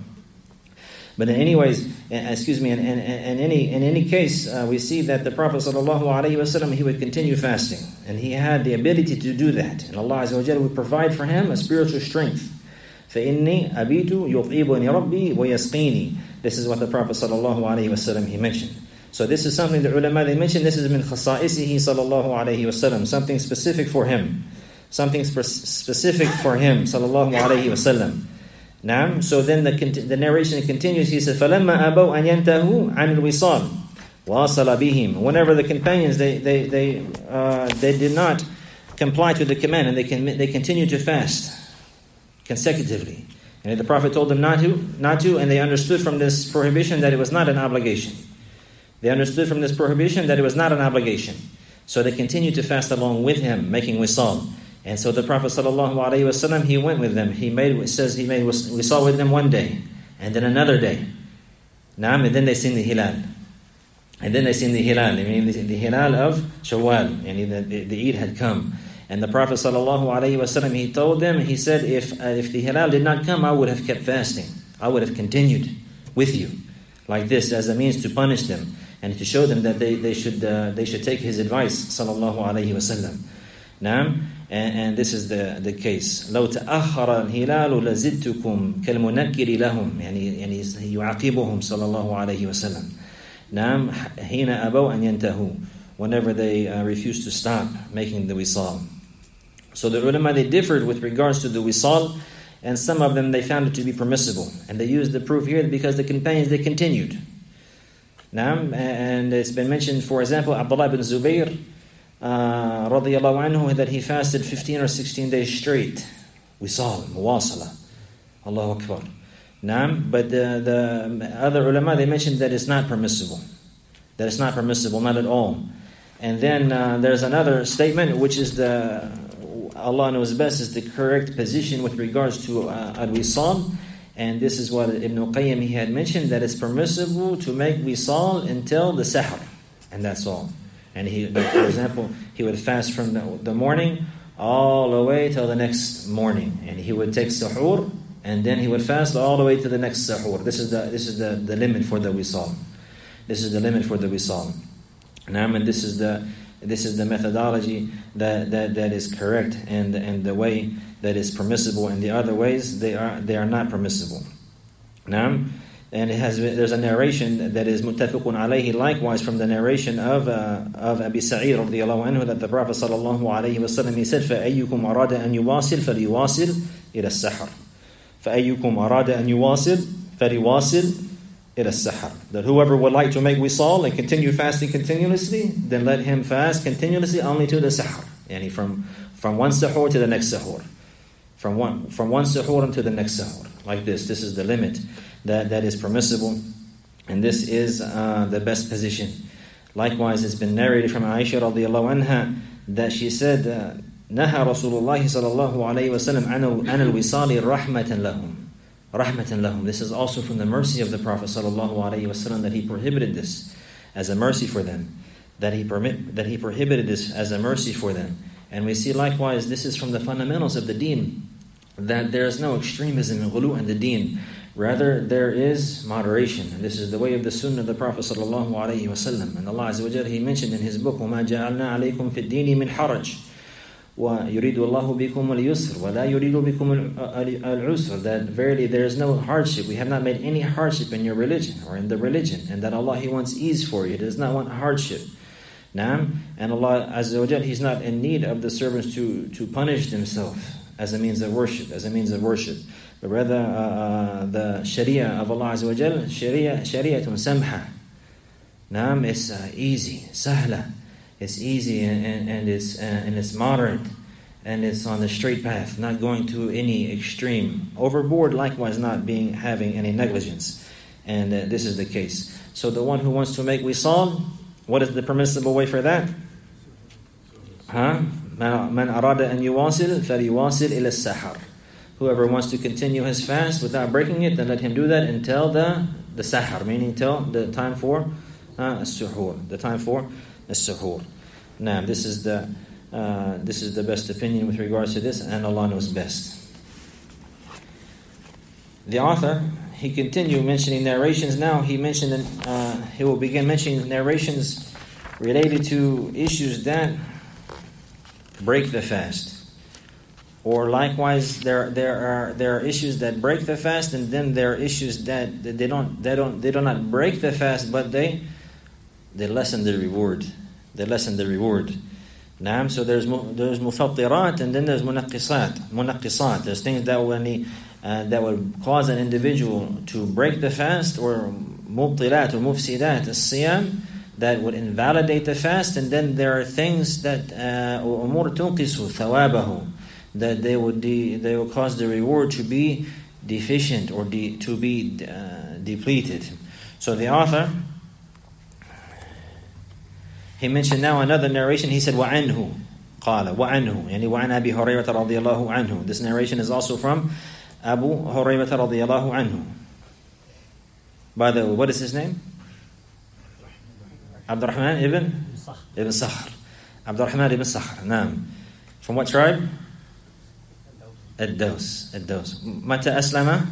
But in anyways, excuse me, in, in, in any in any case, uh, we see that the Prophet sallallahu alaihi wasallam, he would continue fasting, and he had the ability to do that, and Allah Azza wa Jalla would provide for him a spiritual strength. فَإِنِّي أَبِيتُ يُطْعِبُنِي رَبِّي وَيَسْقِينِي. This is what the Prophet sallallahu alaihi wasallam, he mentioned. So this is something the ulama, they mentioned, this is min khasa'isihi sallallahu alayhi wasallam, something specific for him, something spe- specific for him sallallahu alayhi wasallam. Now, so then the, the narration continues. He says, فَلَمَّا أَبَوْا أَنْ يَنْتَهُوا عَنِ الْوِصَالِ وَاصَلَ بِهِمْ. Whenever the companions, they they they uh, they did not comply to the command, and they can they continued to fast consecutively. And the Prophet told them not to, not to, and they understood from this prohibition that it was not an obligation. They understood from this prohibition that it was not an obligation. So they continued to fast along with him, making wisal. And so the Prophet sallallahu alaihi wasallam, he went with them. He made, it says he made wisal with them one day, and then another day. Naam, and then they seen the hilal. And then they seen the hilal. I mean, the, the hilal of Shawwal, and the, the, the Eid had come. And the Prophet sallallahu alaihi wasallam, he told them, he said, if uh, if the hilal did not come, I would have kept fasting. I would have continued with you, like this, as a means to punish them and to show them that they they should uh, they should take his advice, sallallahu alaihi wasallam. Naam, and, and this is the the case. لو تأخر الهلال لزدتكم كالمنكر لهم. يعني يعني يعاقبهم صلى الله عليه وسلم. نعم حين أبوا أن ينتهوا. Whenever they uh, refuse to stop making the wisal. So the ulama, they differed with regards to the wisal, and some of them they found it to be permissible. And they used the proof here because the companions, they continued. Naam, and it's been mentioned, for example, Abdullah ibn Zubayr, uh, radiyallahu anhu, that he fasted fifteen or sixteen days straight. Wisal, muwasala. Allahu Akbar. Naam, but the, the other ulama, they mentioned that it's not permissible. That it's not permissible, not at all. And then uh, there's another statement, which is the, Allah knows best, is the correct position with regards to uh, al-wisal. And this is what Ibn Qayyim, he had mentioned, that it's permissible to make wisal until the sahar. And that's all. And he, for example, he would fast from the, the morning all the way till the next morning. And he would take sahur, and then he would fast all the way to the next sahur. This is the this is the, the limit for the wisal. This is the limit for the wisal. Naam, and this is the this is the methodology that, that, that is correct, and and the way that is permissible. And the other ways, they are they are not permissible. Naam, and it has there's a narration that is muttafiqun alayhi, likewise from the narration of uh, of Abi Sa'id radiyallahu anhu, that the Prophet sallallahu alayhi wasallam, he said, فَأَيُّكُمْ أَرَادَ أَنْ يُوَاصِلْ فَلْيُوَاصِلْ إِلَى السَّحَرِ فَأَيُّكُمْ أَرَادَ أَنْ يُوَاصِلْ فَلْيُوَاصِلْ إِلَى السَّحَرِ. That whoever would like to make wisal and continue fasting continuously, then let him fast continuously only to the sahar. Yani from from one sahur to the next sahur. From one from one sahur into the next sahur. Like this. This is the limit that, that is permissible. And this is uh, the best position. Likewise, it's been narrated from Aisha radiallahu anha that she said, نهى رسول الله صلى الله عليه وسلم عن الوصال رحمة لهم. Rahmatan lahum. This is also from the mercy of the Prophet sallallahu alaihi wasallam, that he prohibited this as a mercy for them. That he permit that he prohibited this as a mercy for them. And we see likewise, this is from the fundamentals of the deen, that there is no extremism and ghulu in the deen. Rather, there is moderation. And this is the way of the sunnah of the Prophet sallallahu alaihi wasallam. And Allah Azza wa Jalla, he mentioned in his book, وَمَا جَعَلْنَا عَلَيْكُمْ فِي الدِّينِ مِنْ حَرَجٍ وَيُرِيدُ اللَّهُ بِكُمُ الْيُسْرَ وَلَا يُرِيدُ بِكُمُ الْعُسْرَ. That verily there is no hardship. We have not made any hardship in your religion or in the religion. And that Allah, he wants ease for you. He does not want hardship. Naam. And Allah Azza wa Jal, he's not in need of the servants to, to punish themselves as a means of worship, as a means of worship. But rather, uh, uh, the Sharia of Allah Azza wa Jal, Sharia, Shariatun Samha. Naam, it's uh, easy, sahla. It's easy and, and, and it's uh, and it's moderate, and it's on the straight path, not going to any extreme. Overboard, likewise, not being having any negligence. And uh, this is the case. So the one who wants to make wisal, what is the permissible way for that? Huh? Man arada an yuwasil falyuwasil ila as-sahar. Whoever wants to continue his fast without breaking it, then let him do that until the the sahar, meaning till the time for uh, as-suhur, the time for as-suhur. Now, this is the uh, this is the best opinion with regards to this, and Allah knows best. The author, he continued mentioning narrations. Now he mentioned uh, he will begin mentioning narrations related to issues that break the fast. Or likewise, there there are there are issues that break the fast, and then there are issues that, that they don't they don't they do not break the fast, but they they lessen the reward. They lessen the reward. Naam. So there's there's mufattirat, and then there's munaqqisat. Munaqqisat. There's things that will uh, that would cause an individual to break the fast, or mubtilat or mufsidat as-siyam, that would invalidate the fast. And then there are things that umur tunqisu thawabahu, that they would de- they will cause the reward to be deficient or de- to be uh, depleted. So the author, he mentioned now another narration. He said, وَعَنْهُ قَالَ وَعَنْهُ يعني وَعَنْ أَبِي هُرَيْرَةَ رَضِيَ اللَّهُ عَنْهُ. This narration is also from Abu Hurayrata radiyallahu anhu. By the way, what is his name? Abdurrahman ibn ibn Sakhr. Abdurrahman ibn Sakhr. Naam. From what tribe? Ad-Daws. Ad-Daws. Mata aslama?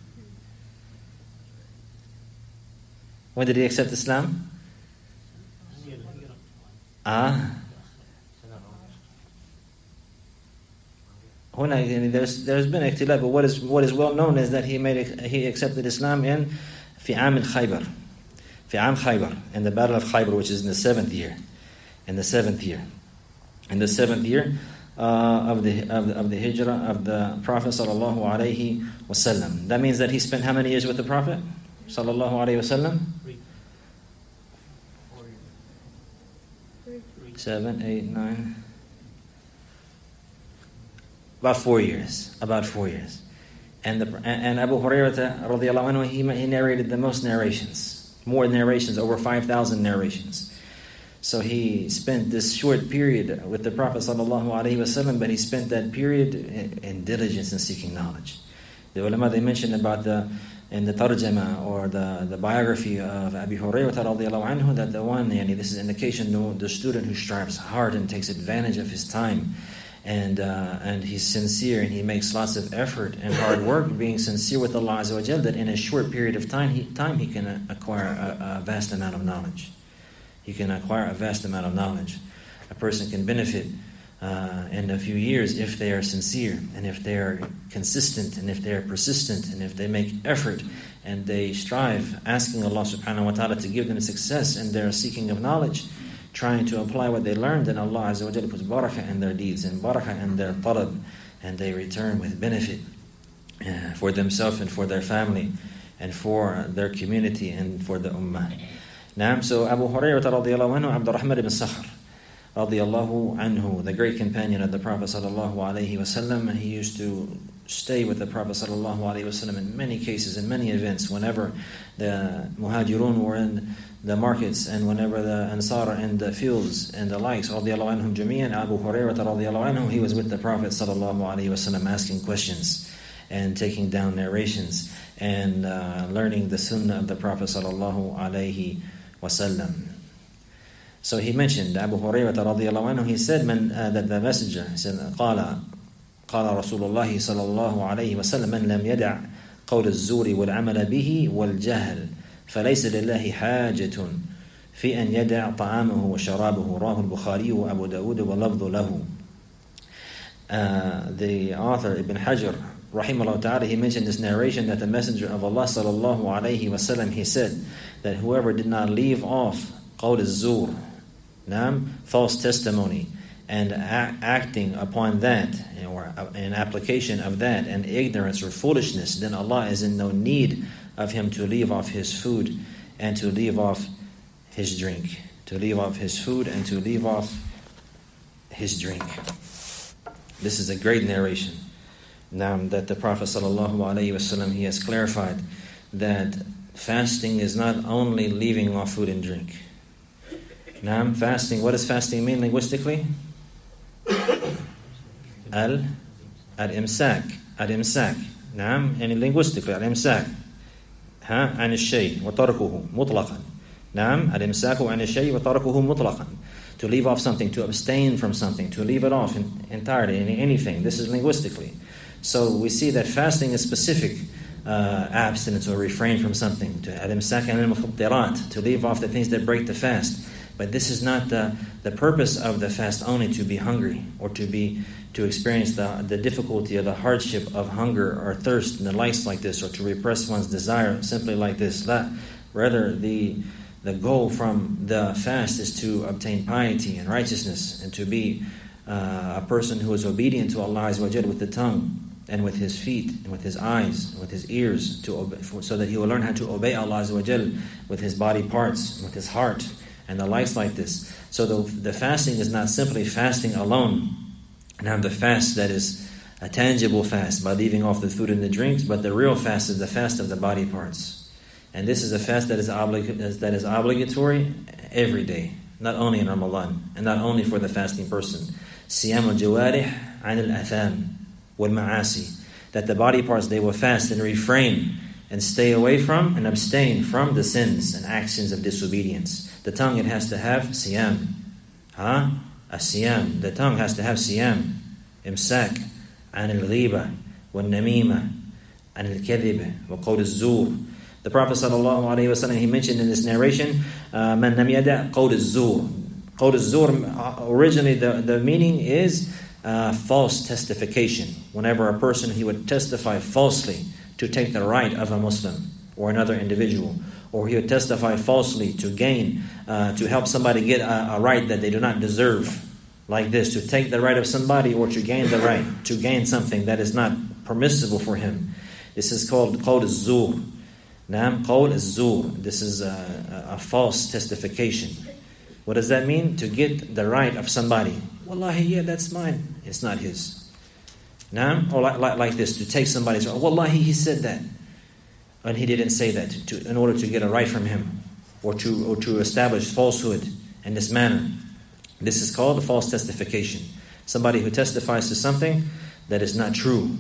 When did he accept Islam? Ah. There's there's been ikhtilaf, but what is what is well known is that he made he accepted Islam in fi Am al-Khaybar, fi Am Khaybar, in the battle of Khaybar, which is in the seventh year, in the seventh year, in the seventh year uh, of the of the of the hijrah of the Prophet sallallahu alaihi wasallam. That means that he spent how many years with the Prophet sallallahu alaihi wasallam? Three. Four years. Three. Seven, eight, nine. About four years. About four years. And the and Abu Hurairah radiallahu anhu, he, he narrated the most narrations, more narrations, over five thousand narrations. So he spent this short period with the Prophet sallallahu alaihi wasallam, but he spent that period in, in diligence and seeking knowledge. The ulama, they mentioned about the in the tarjama or the, the biography of Abu Hurairah radiallahu anhu that the one, yani this is indication the, the student who strives hard and takes advantage of his time. And uh, and he's sincere and he makes lots of effort and hard work, being sincere with Allah Azza wa Jal, that in a short period of time he time he can acquire a, a vast amount of knowledge. He can acquire a vast amount of knowledge. A person can benefit uh, in a few years if they are sincere and if they are consistent and if they are persistent and if they make effort and they strive, asking Allah Subhanahu wa Taala to give them success in their seeking of knowledge, trying to apply what they learned, and Allah Azza wa Jalla puts barakah in their deeds and barakah in their talab, and they return with benefit uh, for themselves and for their family and for their community and for the ummah. Naam, so Abu Hurairah radiallahu anhu, Abdurrahman ibn Sakhr radiallahu anhu, the great companion of the Prophet sallallahu alaihi wasallam, and he used to stay with the Prophet sallallahu alaihi wasallam in many cases, in many events, whenever the muhajirun were in the markets and whenever the ansar in the fields and the likes, radiallahu anhum jami'an. Abu Hurairah radiallahu anhu, he was with the Prophet sallallahu alaihi wasallam asking questions and taking down narrations and uh, learning the sunnah of the Prophet sallallahu alaihi wasallam. So he mentioned Abu Hurairah radiallahu anhu, he said man, uh, that the messenger, he said, قال قال رسول الله صلى الله عليه وسلم من لم يدع قول الزور والعمل به والجهل فليس لله حاجة في أن يدع طعامه وشرابه. رواه البخاري وأبو داود واللفظ له. Uh, the author Ibn Hajar rahimahullah ta'ala, he mentioned this narration that the Messenger of Allah sallallahu alayhi wasallam, he said that whoever did not leave off qawl az-zur, false testimony, and a- acting upon that, or an application of that, and ignorance or foolishness, then Allah is in no need of him to leave off his food and to leave off his drink. To leave off his food and to leave off his drink. This is a great narration. Now that the Prophet sallallahu alaihi wasallam, he has clarified that fasting is not only leaving off food and drink. Now, fasting, what does fasting mean linguistically? Al al-imsak, al-imsak. نعم يعني linguistically al-imsak ها عن الشيء وتركه مطلقا. نعم الإمساك عن الشيء وتركه مطلقا. To leave off something, to abstain from something, to leave it off in, entirely, anything. This is linguistically. So we see that fasting is specific uh, abstinence or refrain from something. To al-imsak عن المفطرات, to leave off the things that break the fast. But this is not the, the purpose of the fast only to be hungry or to be to experience the, the difficulty or the hardship of hunger or thirst and the likes like this, or to repress one's desire simply like this. La. Rather, the the goal from the fast is to obtain piety and righteousness and to be uh, a person who is obedient to Allah Azza wa Jalla with the tongue and with his feet and with his eyes and with his ears, to obey, so that he will learn how to obey Allah Azza wa Jalla with his body parts, with his heart, and the likes like this. So the, the fasting is not simply fasting alone. Now the fast that is a tangible fast by leaving off the food and the drinks, but the real fast is the fast of the body parts. And this is a fast that is, oblig- that is obligatory every day, not only in Ramadan, and not only for the fasting person. Siyam al-jawarih an al-atham wal-ma'asi. That the body parts, they will fast and refrain and stay away from and abstain from the sins and actions of disobedience. The tongue, it has to have siyam. Huh? A siyam. The tongue has to have siyam. Imsak an al-ghiba wal-namima an al-kadhib wa qawl az-zur. The Prophet sallallahu alaihi wasallam, he mentioned in this narration, man lam yada' qawl az-zur. Qawl az-zur, originally the, the meaning is uh, false testification. Whenever a person, he would testify falsely to take the right of a Muslim or another individual, or he would testify falsely to gain, uh, to help somebody get a, a right that they do not deserve. like this, to take the right of somebody or to gain the right, to gain something that is not permissible for him. This is called qawl az-zur. Naam, qawl az-zur. This is a, a, a false testification. What does that mean? To get the right of somebody. Wallahi, yeah, that's mine. It's not his. Naam, or like, like, like this, to take somebody's right. Wallahi, he said that. And he didn't say that to, in order to get a right from him, or to or to establish falsehood in this manner. This is called a false testification. Somebody who testifies to something that is not true.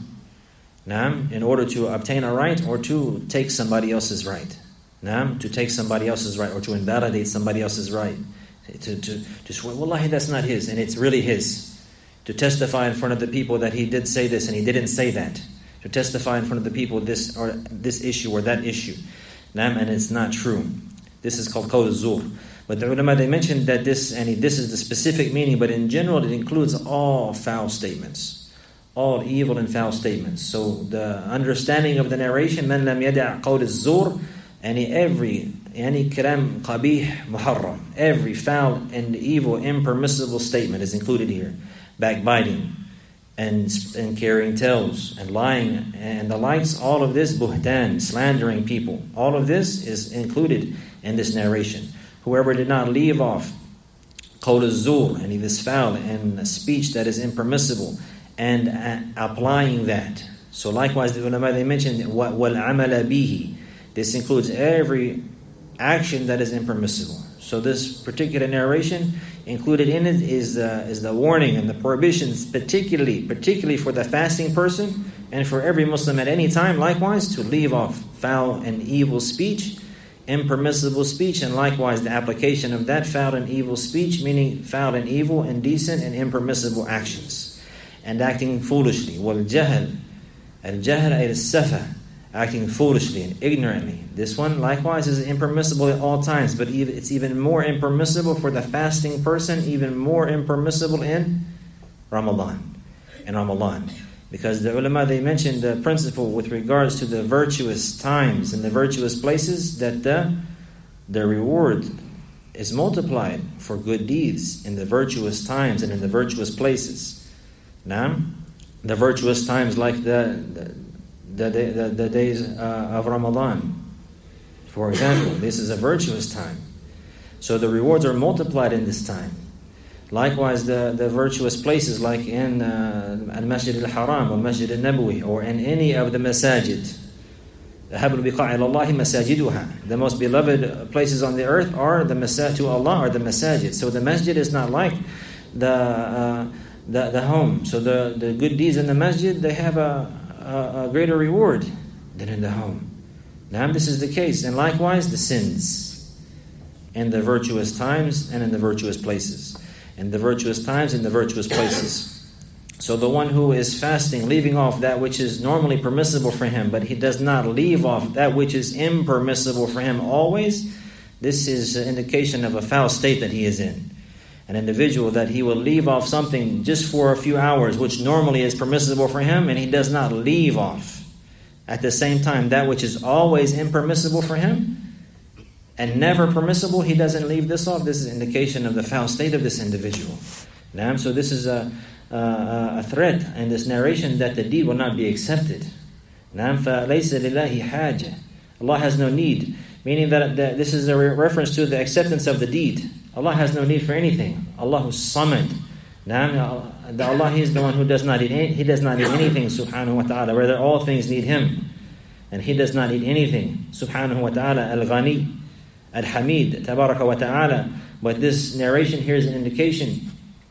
Naam, in order to obtain a right or to take somebody else's right. Naam, to take somebody else's right or to invalidate somebody else's right. To, to, to swear, wallahi, that's not his, and it's really his. To testify in front of the people that he did say this and he didn't say that. To testify in front of the people this or this issue or that issue. Naam, and it's not true. This is called qawl az-zur. But the ulama, they mentioned that this, and this is the specific meaning, but in general it includes all foul statements. All evil and foul statements. So the understanding of the narration, man lam yada' qawl az-zur, any every any kalam qabih muharram, every foul and evil impermissible statement is included here. Backbiting and and carrying tales and lying and the likes, all of this, buhtan, slandering people, all of this is included in this narration. Whoever did not leave off qawl az-zur, any of this foul and speech that is impermissible, and uh, applying that. So likewise the ulama, they mentioned wal amala bihi. This includes every action that is impermissible. So this particular narration, included in it is the, is the warning and the prohibitions, particularly particularly for the fasting person and for every Muslim at any time, likewise, to leave off foul and evil speech, impermissible speech, and likewise the application of that foul and evil speech, meaning foul and evil, indecent and impermissible actions, and acting foolishly. Wal jahl, al jahl ay as-safa, acting foolishly and ignorantly. This one likewise is impermissible at all times, but it's even more impermissible for the fasting person, even more impermissible in Ramadan. In Ramadan. Because the ulama, they mentioned the principle with regards to the virtuous times and the virtuous places, that the, the reward is multiplied for good deeds in the virtuous times and in the virtuous places. Now, the virtuous times like the, the The, the, the days uh, of Ramadan, for example, this is a virtuous time. So the rewards are multiplied in this time. Likewise, the, the virtuous places like in uh, Al-Masjid al-Haram or Masjid al-Nabawi or in any of the masajid. The most beloved places on the earth are the masajid to Allah, or the masajid. So the masjid is not like the uh, the, the home. So the, the good deeds in the masjid, they have a a greater reward than in the home. Now this is the case. And likewise the sins in the virtuous times and in the virtuous places. In the virtuous times and the virtuous places. So the one who is fasting, leaving off that which is normally permissible for him, but he does not leave off that which is impermissible for him always, this is an indication of a foul state that he is in. An individual that he will leave off something just for a few hours, which normally is permissible for him, and he does not leave off at the same time that which is always impermissible for him and never permissible, he doesn't leave this off. This is an indication of the foul state of this individual. Now, so this is a, a, a threat in this narration that the deed will not be accepted. Now, فَلَيْسَ لِلَّهِ حَاجَةٌ. Allah has no need, meaning that, that this is a re- reference to the acceptance of the deed. Allah has no need for anything. Allah is Samad. Now, Allah, He is the one who does not need any, He does not need anything, subhanahu wa ta'ala. Rather, all things need Him. And He does not need anything, subhanahu wa ta'ala. Al-Ghani, Al-Hamid, tabaraka wa ta'ala. But this narration here is an indication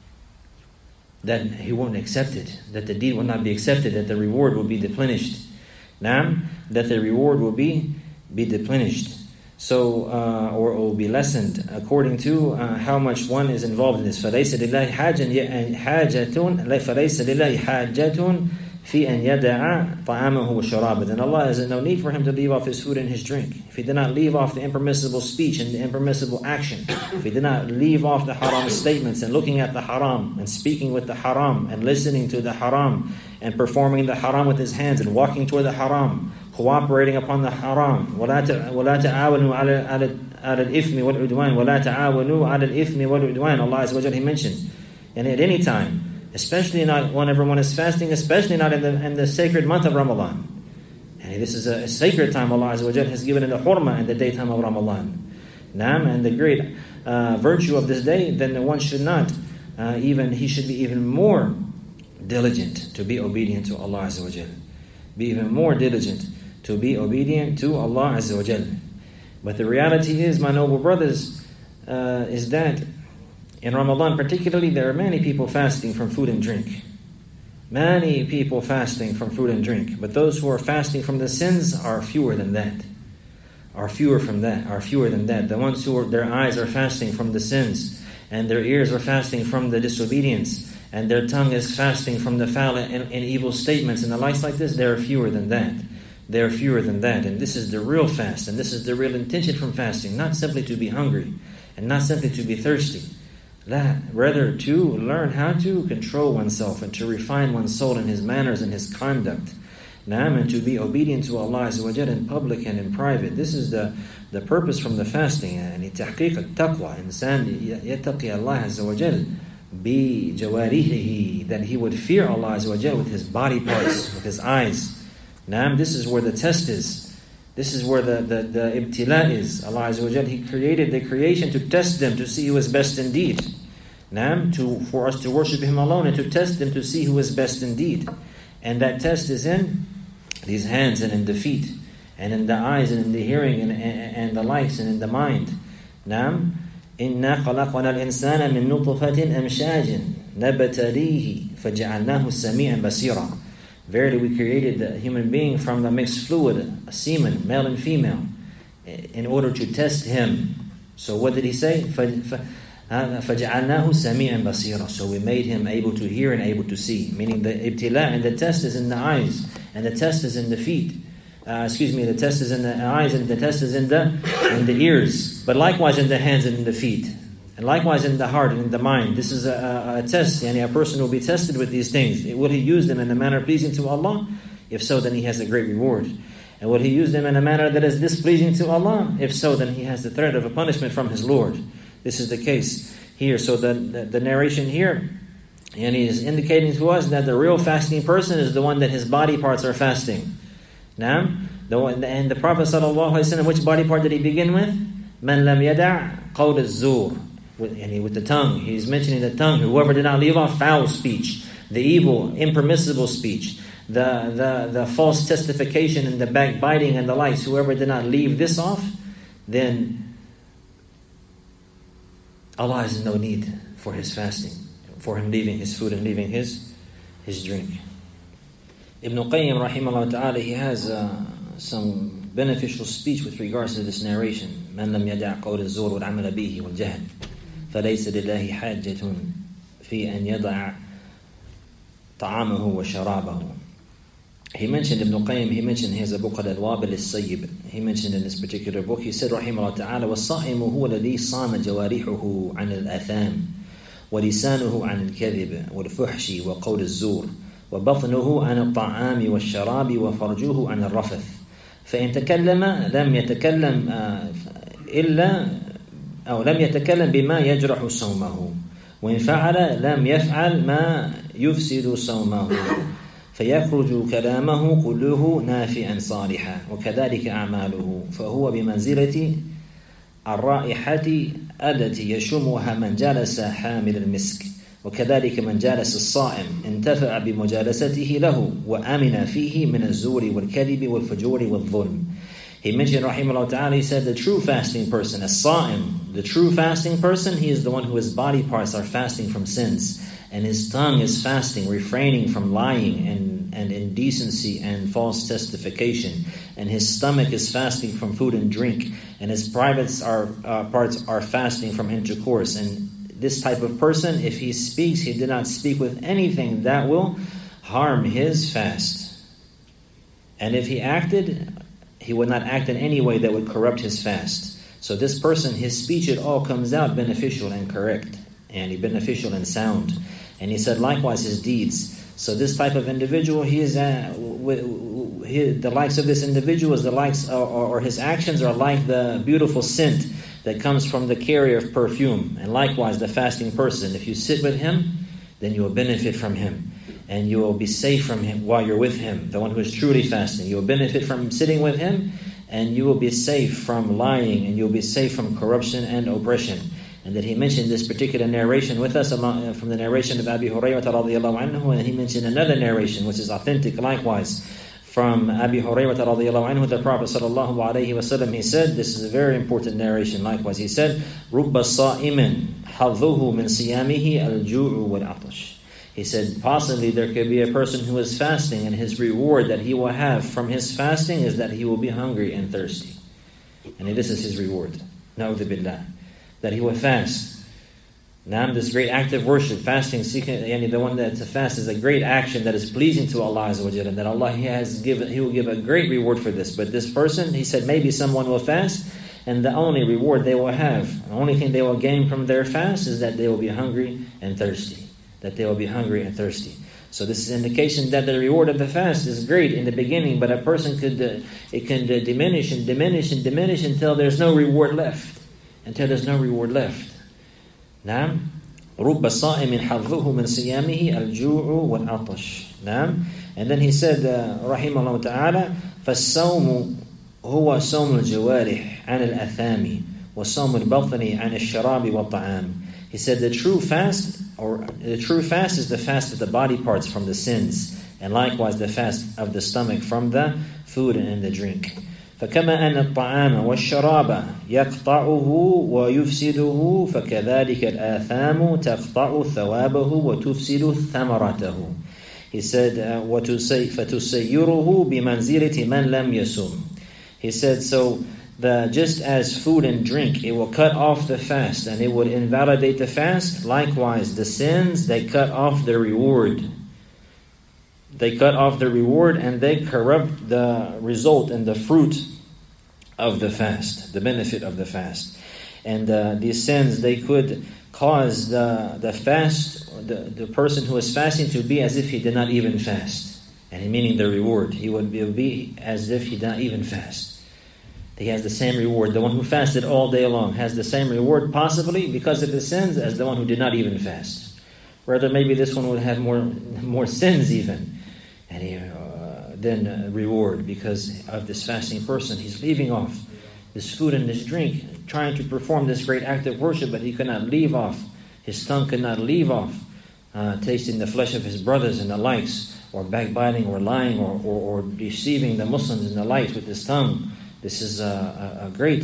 that He won't accept it, that the deed will not be accepted, that the reward will be deplenished. Now, that the reward will be, be deplenished. So, uh, or will be lessened according to uh, how much one is involved in this. فَلَيْسَ لِلَّهِ حَاجَةٌ فَلَيْسَ لِلَّهِ حَاجَةٌ فِي أَنْ يَدَعَ طَعَامَهُ وَشَرَابَهُ. Then Allah has no need for him to leave off his food and his drink. If he did not leave off the impermissible speech and the impermissible action, if he did not leave off the haram statements and looking at the haram and speaking with the haram and listening to the haram and performing the haram with his hands and walking toward the haram, cooperating upon the haram. وَلَا تَعَاوَنُوا عَلَى الْإِثْمِ وَالْعُدْوَانِ وَلَا تَعَاوَنُوا عَلى الْإِثْمِ وَالْعُدْوَانِ. Allah Azza wa Jalla, He mentioned, and at any time, especially not whenever one is fasting, especially not in the, in the sacred month of Ramadan. And this is a, a sacred time Allah Azza wa Jal has given in the hurma in the daytime of Ramadan. Naam, and the great uh, virtue of this day, then one should not uh, even, he should be even more diligent to be obedient to Allah Azza wa Jal. Be even more diligent to be obedient to Allah Azza wa Jal. But the reality is, my noble brothers, uh, is that in Ramadan particularly, there are many people fasting from food and drink. Many people fasting from food and drink. But those who are fasting from the sins are fewer than that. Are fewer from that. Are fewer than that. The ones who are, their eyes are fasting from the sins, and their ears are fasting from the disobedience, and their tongue is fasting from the foul and, and evil statements and the likes like this, they are fewer than that. They are fewer than that. And this is the real fast, and this is the real intention from fasting. Not simply to be hungry, and not simply to be thirsty. Rather to learn how to control oneself and to refine one's soul in his manners and his conduct. Naam, and to be obedient to Allah Azza wa Jal in public and in private. This is the, the purpose from the fasting. يعني تحقيق التقوى. إنسان يتقي الله عز وجل بجوارحه, that he would fear Allah Azza wa Jal with his body parts, with his eyes. Naam, this is where the test is. This is where the, the, the ibtila is. Allah Azza wa Jal, He created the creation to test them, to see who is best indeed. Naam, to, for us to worship Him alone and to test them to see who is best indeed. And that test is in these hands and in the feet, and in the eyes and in the hearing and, and, and the likes and in the mind. Naam, إِنَّا خَلَقْنَا الْإِنسَانَ مِن نُطْفَةٍ أَمْشَاجٍ نَبَتَلِيهِ فَجَعَلْنَاهُ سَمِيعًا بَصِيرًا. Verily, we created the human being from the mixed fluid, a semen, male and female, in order to test him. So what did He say? فَجَعَلْنَاهُ سَمِيعًا بَصِيرًا. So we made him able to hear and able to see. Meaning the ibtila and the test is in the eyes, and the test is in the feet. Uh, excuse me, the test is in the eyes, and the test is in the in the ears. But likewise in the hands and in the feet. And likewise in the heart and in the mind. This is a, a, a test. Yani a person will be tested with these things. Will he use them in a manner pleasing to Allah? If so, then he has a great reward. And will he use them in a manner that is displeasing to Allah? If so, then he has the threat of a punishment from his Lord. This is the case here. So the, the, the narration here, and he is indicating to us that the real fasting person is the one that his body parts are fasting. Now, the one, and the Prophet ﷺ, which body part did he begin with? Man lam yada' qawl az-zur. With, and with the tongue. He's mentioning the tongue. Whoever did not leave off foul speech, the evil, impermissible speech, the, the, the false testification and the backbiting and the likes, whoever did not leave this off, then Allah has no need for his fasting, for him leaving his food and leaving his his drink. Ibn Qayyim rahimahullah ta'ala, he has uh, some beneficial speech with regards to this narration. Man lam yada' qawl az-zur wal 'amal bihi wal jahl فليس لله حاجة في أن يضع طعامه وشرابه. He mentioned, Ibn Qayyim, he mentioned, he has a book called Al-Wabil As-Sayyib. He mentioned in this particular book, he said, رحمه الله تعالى, والصائم هو الذي صام جوارحه عن الآثام ولسانه عن الكذب والفحش وقول الزور وبطنه عن الطعام والشراب وفرجه عن الرفث فإن تكلم لم يتكلم إلا أو لم يتكلم بما يجرح صومه وإن فعل لم يفعل ما يفسد صومه فيخرج كلامه كله نافعا صالحا وكذلك أعماله فهو بمنزلة الرائحة التي يشمها من جالس حامل المسك وكذلك من جالس الصائم انتفع بمجالسته له وآمن فيه من الزور والكذب والفجور والظلم. He mentioned, rahimahullah ta'ala, he said the true fasting person, as-sa'im, the true fasting person, he is the one whose body parts are fasting from sins. And his tongue is fasting, refraining from lying and, and indecency and false testification. And his stomach is fasting from food and drink. And his privates are, uh, parts are fasting from intercourse. And this type of person, if he speaks, he did not speak with anything that will harm his fast. And if he acted, he would not act in any way that would corrupt his fast. So this person, his speech, it all comes out beneficial and correct, and beneficial and sound. And he said likewise his deeds. So this type of individual, he is uh, he, the likes of this individual is the likes, or, or his actions are like the beautiful scent that comes from the carrier of perfume. And likewise, the fasting person, if you sit with him, then you will benefit from him. And you will be safe from him while you're with him, the one who is truly fasting. You will benefit from sitting with him, and you will be safe from lying, and you will be safe from corruption and oppression. And that he mentioned this particular narration with us along, from the narration of Abi Hurayrah radiallahu anhu, and he mentioned another narration which is authentic likewise from Abi Hurayrah radiallahu anhu. The Prophet sallallahu alaihi wasallam, he said, this is a very important narration likewise, he said, رُبَّ صَائِمٍ حَظُّهُ مِنْ صِيَامِهِ الْجُوعُ وَالْعَطْشِ. He said, possibly there could be a person who is fasting, and his reward that he will have from his fasting is that he will be hungry and thirsty. And this is his reward. Na'udhu billah. That he will fast. Now, this great act of worship, fasting, seeking, yani the one that to fast is a great action that is pleasing to Allah Azza wa Jalla, and that Allah he has given, He will give a great reward for this. But this person, he said, maybe someone will fast, and the only reward they will have, the only thing they will gain from their fast is that they will be hungry and thirsty. That they will be hungry and thirsty. So this is an indication that the reward of the fast is great in the beginning, but a person could, uh, it can uh, diminish and diminish and diminish until there's no reward left. Until there's no reward left. Naam. رُبَّ صَائِمٍ حَظُّهُ مِنْ صِيَامِهِ الْجُوعُ وَالْعَطْشِ. Naam. And then he said, uh, rahimahullah ta'ala, فَالصَّوْمُ هُوَ صَوْمُ الْجَوَارِحِ عَنِ الْأَثَامِ وَصَوْمُ الْبَطْنِ عَنِ الشَّرَابِ وَالطَّعَامِ. He said the true fast, or the true fast is the fast of the body parts from the sins, and likewise the fast of the stomach from the food and the drink. فَكَمَا أَنَّ الطَّعَامَ وَالشَّرَابَ يَقْطَعُهُ وَيُفْسِدُهُ فَكَذَلِكَ الْآثَامُ تَقْطَعُ ثَوَابَهُ وَتُفْسِدُ ثَمَرَتَهُ. He said, uh, فَتُسَيِّرُهُ بِمَنْزِلَةِ مَنْ لَمْ يَسُمْ. He said, so The, just as food and drink, it will cut off the fast and it would invalidate the fast. Likewise, the sins, they cut off the reward. They cut off the reward and they corrupt the result and the fruit of the fast, the benefit of the fast. And uh, these sins, they could cause the, the fast, the, the person who is fasting to be as if he did not even fast. And meaning the reward, he would be, be as if he did not even fast. He has the same reward. The one who fasted all day long has the same reward, possibly because of his sins, as the one who did not even fast. Rather, maybe this one would have more more sins even, and he, uh, then uh, reward because of this fasting person. He's leaving off this food and this drink, trying to perform this great act of worship, but he could not leave off. His tongue could not leave off uh, tasting the flesh of his brothers and the likes, or backbiting, or lying, or, or, or deceiving the Muslims and the likes with his tongue. This is a, a, a great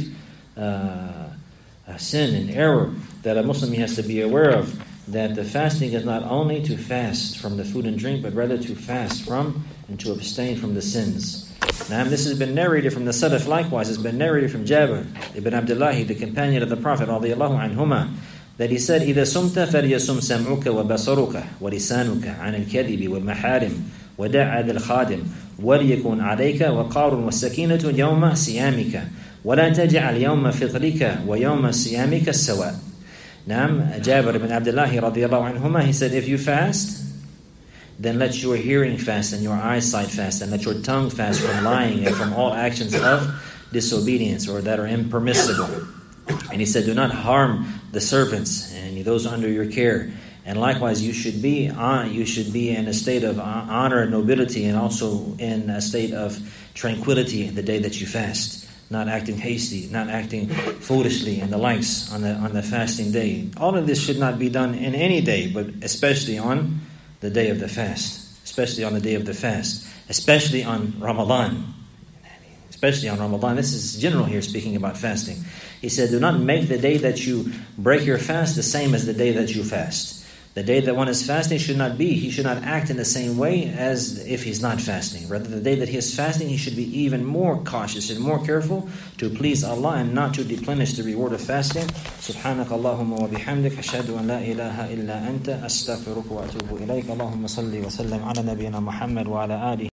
uh, a sin and error that a Muslim has to be aware of, that the fasting is not only to fast from the food and drink, but rather to fast from and to abstain from the sins. Now, this has been narrated from the Salaf likewise. It's been narrated from Jabir ibn Abdullah, the companion of the Prophet radiallahu anhuma, that he said, إِذَا سُمْتَ فَلْيَسُمْ سَمْعُكَ وَبَصَرُكَ وَلِسَانُكَ عَنِ الْكَذِبِ وَالْمَحَارِمِ ودع ذا الخادم وليكن عليك وقار والسكينة يوم صيامك ولا تجعل يوم فطرك ويوم صيامك السواء. Naam, Jabir ibn Abdullah radiallahu anhuma, he said, if you fast, then let your hearing fast and your eyesight fast, and let your tongue fast from lying and from all actions of disobedience or that are impermissible. And he said, do not harm the servants and those under your care. And likewise, you should be on. You should be in a state of honor and nobility, and also in a state of tranquility the day that you fast. Not acting hasty, not acting foolishly, and the likes on the on the fasting day. All of this should not be done in any day, but especially on the day of the fast. Especially on the day of the fast. Especially on Ramadan. Especially on Ramadan. This is general here, speaking about fasting. He said, do not make the day that you break your fast the same as the day that you fast. The day that one is fasting should not be, he should not act in the same way as if he's not fasting. Rather, the day that he is fasting, he should be even more cautious and more careful to please Allah and not to deplenish the reward of fasting. Subhanaka Allahumma wa bihamdik, ashhadu an la ilaha illa anta, astaghfiruka wa atubu ilayk. Allahumma salli wa sallam ala nabiyyina Muhammad wa ala alihi.